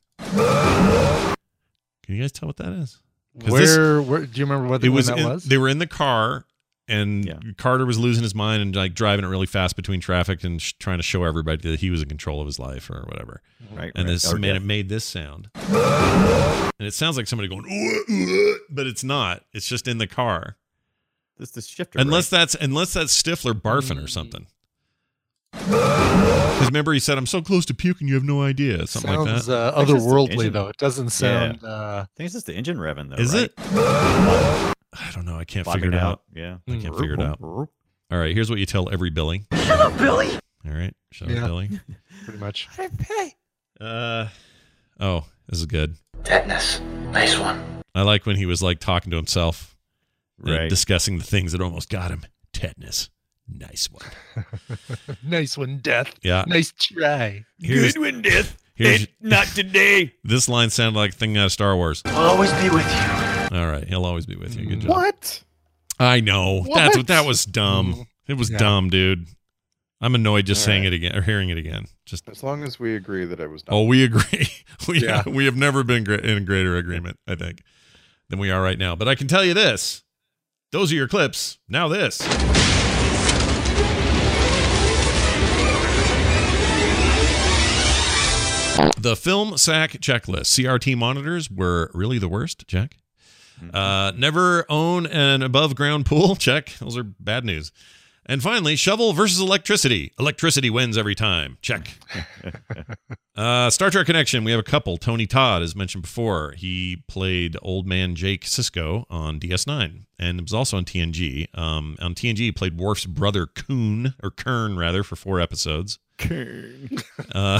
can you guys tell what that is? 'Cause Where, this- where? Do you remember what it the, when was, that in- was? They were in the car, and Yeah. Carter was losing his mind and like driving it really fast between traffic and sh- trying to show everybody that he was in control of his life or whatever. Right. And right. this Or man, death. it made this sound, and it sounds like somebody going, "Ooh, ooh," but it's not. It's just in the car. This the shifter. Unless right? that's unless that's Stifler barfing or something. Because remember, he said, "I'm so close to puking, you have no idea." Something Sounds like that. uh, It's just the otherworldly engine. though. It doesn't sound. Uh, I think it's just the engine revving though. Is right? it? I don't know. I can't figure Bobbing it out. Yeah. I can't figure it out. All right, here's what you tell every Billy. Shut up, Billy. All right, shut Yeah. up, Billy. pretty much. Uh, oh, this is good. Tetanus. Nice one. I like when he was like talking to himself, and Right. discussing the things that almost got him. Tetanus, nice one. Nice one, Death. Yeah. Nice try. Here's, Good one, Death. here's Eh, not today. this line sounded like a thing out of Star Wars. I'll always be with you. All right, he'll always be with you. Good job. What? I know. That's what What? that was dumb. It was Yeah. dumb, dude. I'm annoyed just All saying right. it again or hearing it again. Just As long as we agree that I was. oh, we agree. we Yeah. we have never been gra- in greater agreement, I think, than we are right now. But I can tell you this: those are your clips. Now this. The film sack checklist. C R T monitors were really the worst. Check. Uh, never own an above ground pool. Check. Those are bad news. And finally, shovel versus electricity. Electricity wins every time. Check. uh, Star Trek Connection. We have a couple. Tony Todd, as mentioned before, he played Old Man Jake Sisko on D S nine, and was also on T N G. Um, on T N G, he played Worf's brother Coon, or Kern rather, for four episodes. Kern. Uh,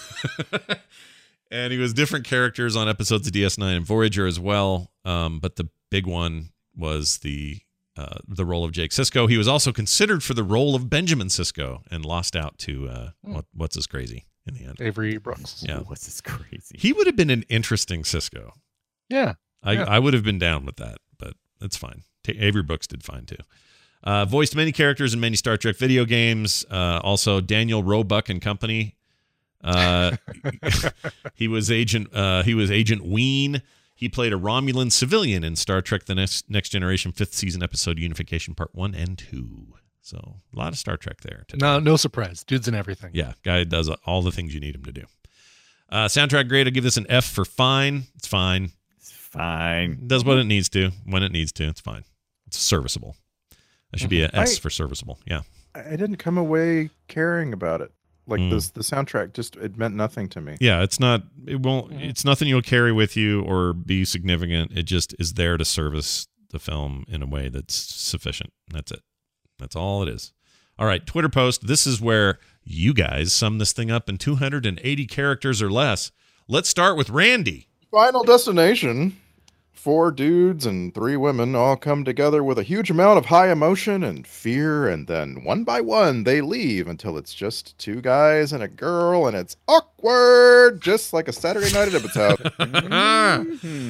and he was different characters on episodes of D S nine and Voyager as well. Um, but the big one was the uh, the role of Jake Sisko. He was also considered for the role of Benjamin Sisko and lost out to uh, what, what's his crazy in the end. Avery Brooks. Yeah, What's this crazy? he would have been an interesting Sisko. Yeah. I, Yeah. I would have been down with that, but that's fine. Ta Avery Brooks did fine too. Uh, voiced many characters in many Star Trek video games. Uh, also, Daniel Roebuck and Company. Uh, he was agent. Uh, he was Agent Ween. He played a Romulan civilian in Star Trek: The Next Next Generation fifth season episode Unification Part One and Two. So a lot of Star Trek there. Today. No, no surprise. Dude's in everything. Yeah, guy does all the things you need him to do. Uh, soundtrack grade. I'll give this an F for fine. It's fine. It's fine. Does what it needs to when it needs to. It's fine. It's serviceable. That should be an S I- for serviceable. Yeah. I didn't come away caring about it. Like Mm. this, the soundtrack just it meant nothing to me. Yeah, it's not it won't it's nothing you'll carry with you or be significant. It just is there to service the film in a way that's sufficient. That's it. That's all it is. All right, Twitter post. This is where you guys sum this thing up in two hundred eighty characters or less. Let's start with Randy. Final Destination. Four dudes and three women all come together with a huge amount of high emotion and fear, and then one by one they leave until it's just two guys and a girl, and it's awkward, just like a Saturday night at Ibbot's house.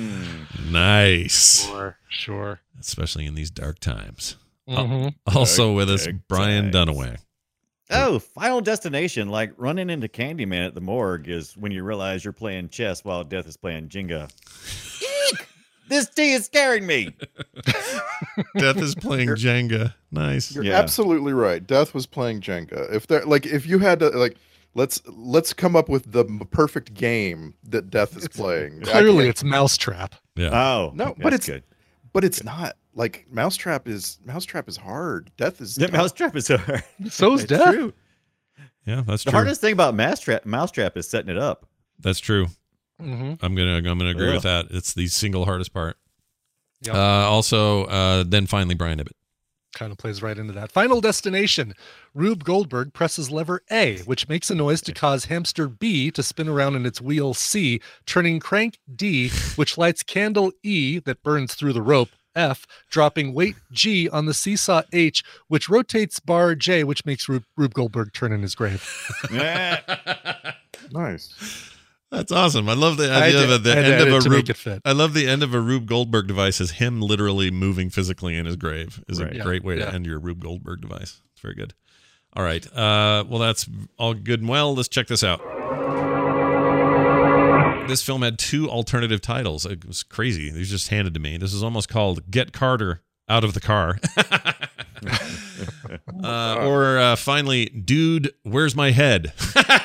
Nice. Sure. Sure. Especially in these dark times. Mhm. Also with us, Dark Brian times. Dunaway. Oh, Final Destination, like running into Candyman at the morgue is when you realize you're playing chess while Death is playing Jenga. Eek! This tea is scaring me. Death is playing Jenga. Nice. You're Yeah. absolutely right. Death was playing Jenga. If there, like, if you had to, like, let's let's come up with the m- perfect game that Death is playing. I Clearly, can't- it's Mousetrap. Yeah. Oh, No, that's but it's- good. But it's not like Mousetrap is Mousetrap is hard. Death is Yeah, tough. Mousetrap is hard. So is It's Death. true. Yeah, that's The true. hardest thing about Mousetrap, Mousetrap is setting it up. That's true. Mm-hmm. I'm gonna I'm gonna agree Yeah. with that. It's the single hardest part. Yep. Uh, also, uh, then finally, Brian Ibbett. Kind of plays right into that. Final destination. Rube Goldberg presses lever A, which makes a noise to cause hamster B to spin around in its wheel C, turning crank D, which lights candle E that burns through the rope F, dropping weight G on the seesaw H, which rotates bar J, which makes Rube, Rube Goldberg turn in his grave. Nice. That's awesome. I love the I idea did- of the I had to end of edit a to Rube. make it fit. I love the end of a Rube Goldberg device as him literally moving physically in his grave. Is Right. a Yeah, great way to yeah. end your Rube Goldberg device. It's very good. All right. Uh, well, that's all good and well. Let's check this out. This film had two alternative titles. It was crazy. These just handed to me. This is almost called "Get Carter Out of the Car," uh, or uh, finally, "Dude, Where's My Head?"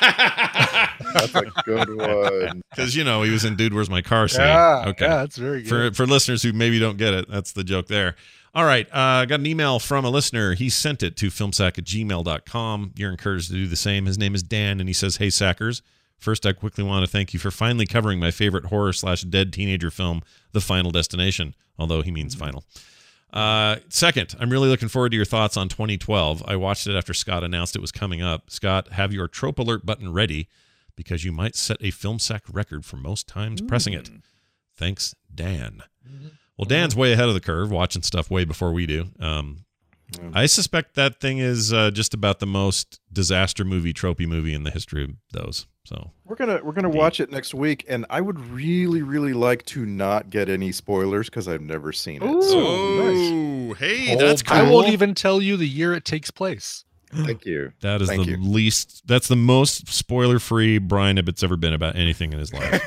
That's a good one. Because you know he was in "Dude, Where's My Car?" scene. Yeah, okay, yeah, that's very for good. for listeners who maybe don't get it. That's the joke there. All right, uh, got an email from a listener. He sent it to filmsack at gmail dot com. You're encouraged to do the same. His name is Dan, and he says, "Hey, Sackers. First, I quickly want to thank you for finally covering my favorite horror slash dead teenager film, The Final Destination," although he means final. Uh, second, I'm really looking forward to your thoughts on twenty twelve. I watched it after Scott announced it was coming up. Scott, have your trope alert button ready because you might set a film sack record for most times pressing it. Thanks, Dan. Well, Dan's way ahead of the curve, watching stuff way before we do. Um, I suspect that thing is uh, just about the most disaster movie, tropey movie in the history of those. So We're gonna we're gonna watch it next week, and I would really really like to not get any spoilers because I've never seen it. So oh, hey, Hold that's back. I cool. won't even tell you the year it takes place. Thank you. That is Thank the you. least. That's the most spoiler-free Brian Ibbott's ever been about anything in his life.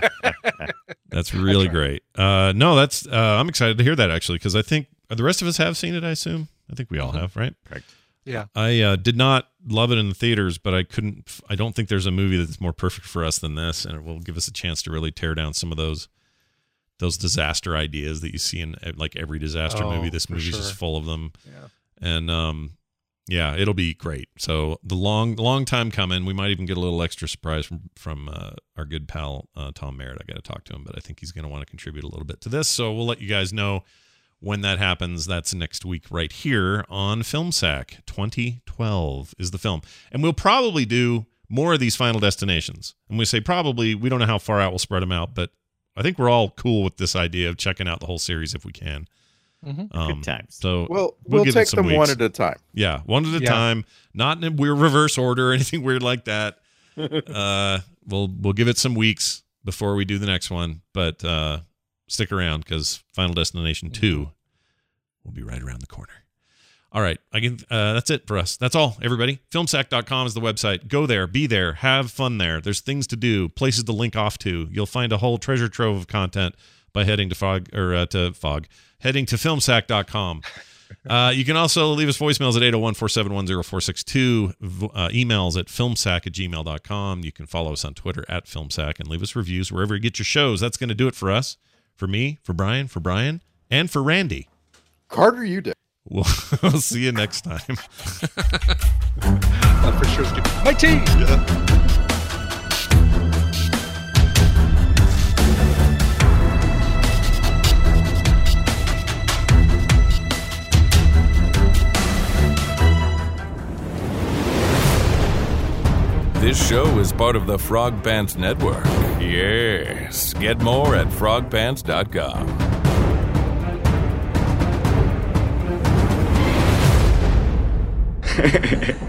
That's really great. Uh, no, that's. Uh, I'm excited to hear that actually because I think the rest of us have seen it. I assume. I think we all have, right? Correct. Yeah. I uh, did not love it in the theaters, but I couldn't. I don't think there's a movie that's more perfect for us than this, and it will give us a chance to really tear down some of those those disaster ideas that you see in like every disaster Oh, movie. This for movie's sure. just full of them. Yeah. And um, yeah, it'll be great. So the long, long time coming. We might even get a little extra surprise from from uh, our good pal uh, Tom Merritt. I got to talk to him, but I think he's going to want to contribute a little bit to this. So we'll let you guys know when that happens. That's next week right here on FilmSack. twenty twelve is the film, and we'll probably do more of these Final Destinations. And we say probably. We don't know how far out we'll spread them out, but I think we're all cool with this idea of checking out the whole series if we can. Mm-hmm. Um, Good times. So Well, we'll, give it take some them weeks. one at a time. Yeah, one at a Yeah. time. Not in a weird reverse order or anything weird like that. uh, we'll we'll give it some weeks before we do the next one, but uh, stick around because Final Destination two will be right around the corner. All right, I can. Uh, that's it for us. That's all, everybody. filmsack dot com is the website. Go there, be there, have fun there. There's things to do, places to link off to. You'll find a whole treasure trove of content by heading to fog or uh, to fog, heading to filmsack dot com. Uh, you can also leave us voicemails at eight oh one, four seven one, oh four six two, uh, emails at filmsack at gmail dot com. You can follow us on Twitter at filmsack and leave us reviews wherever you get your shows. That's going to do it for us, for me, for Brian, for Brian, and for Randy. Carter, you did. We'll, we'll see you next time. That for sure is good. My tea! This show is part of the Frog Pants Network. Yes. Get more at frog pants dot com. Hehehehe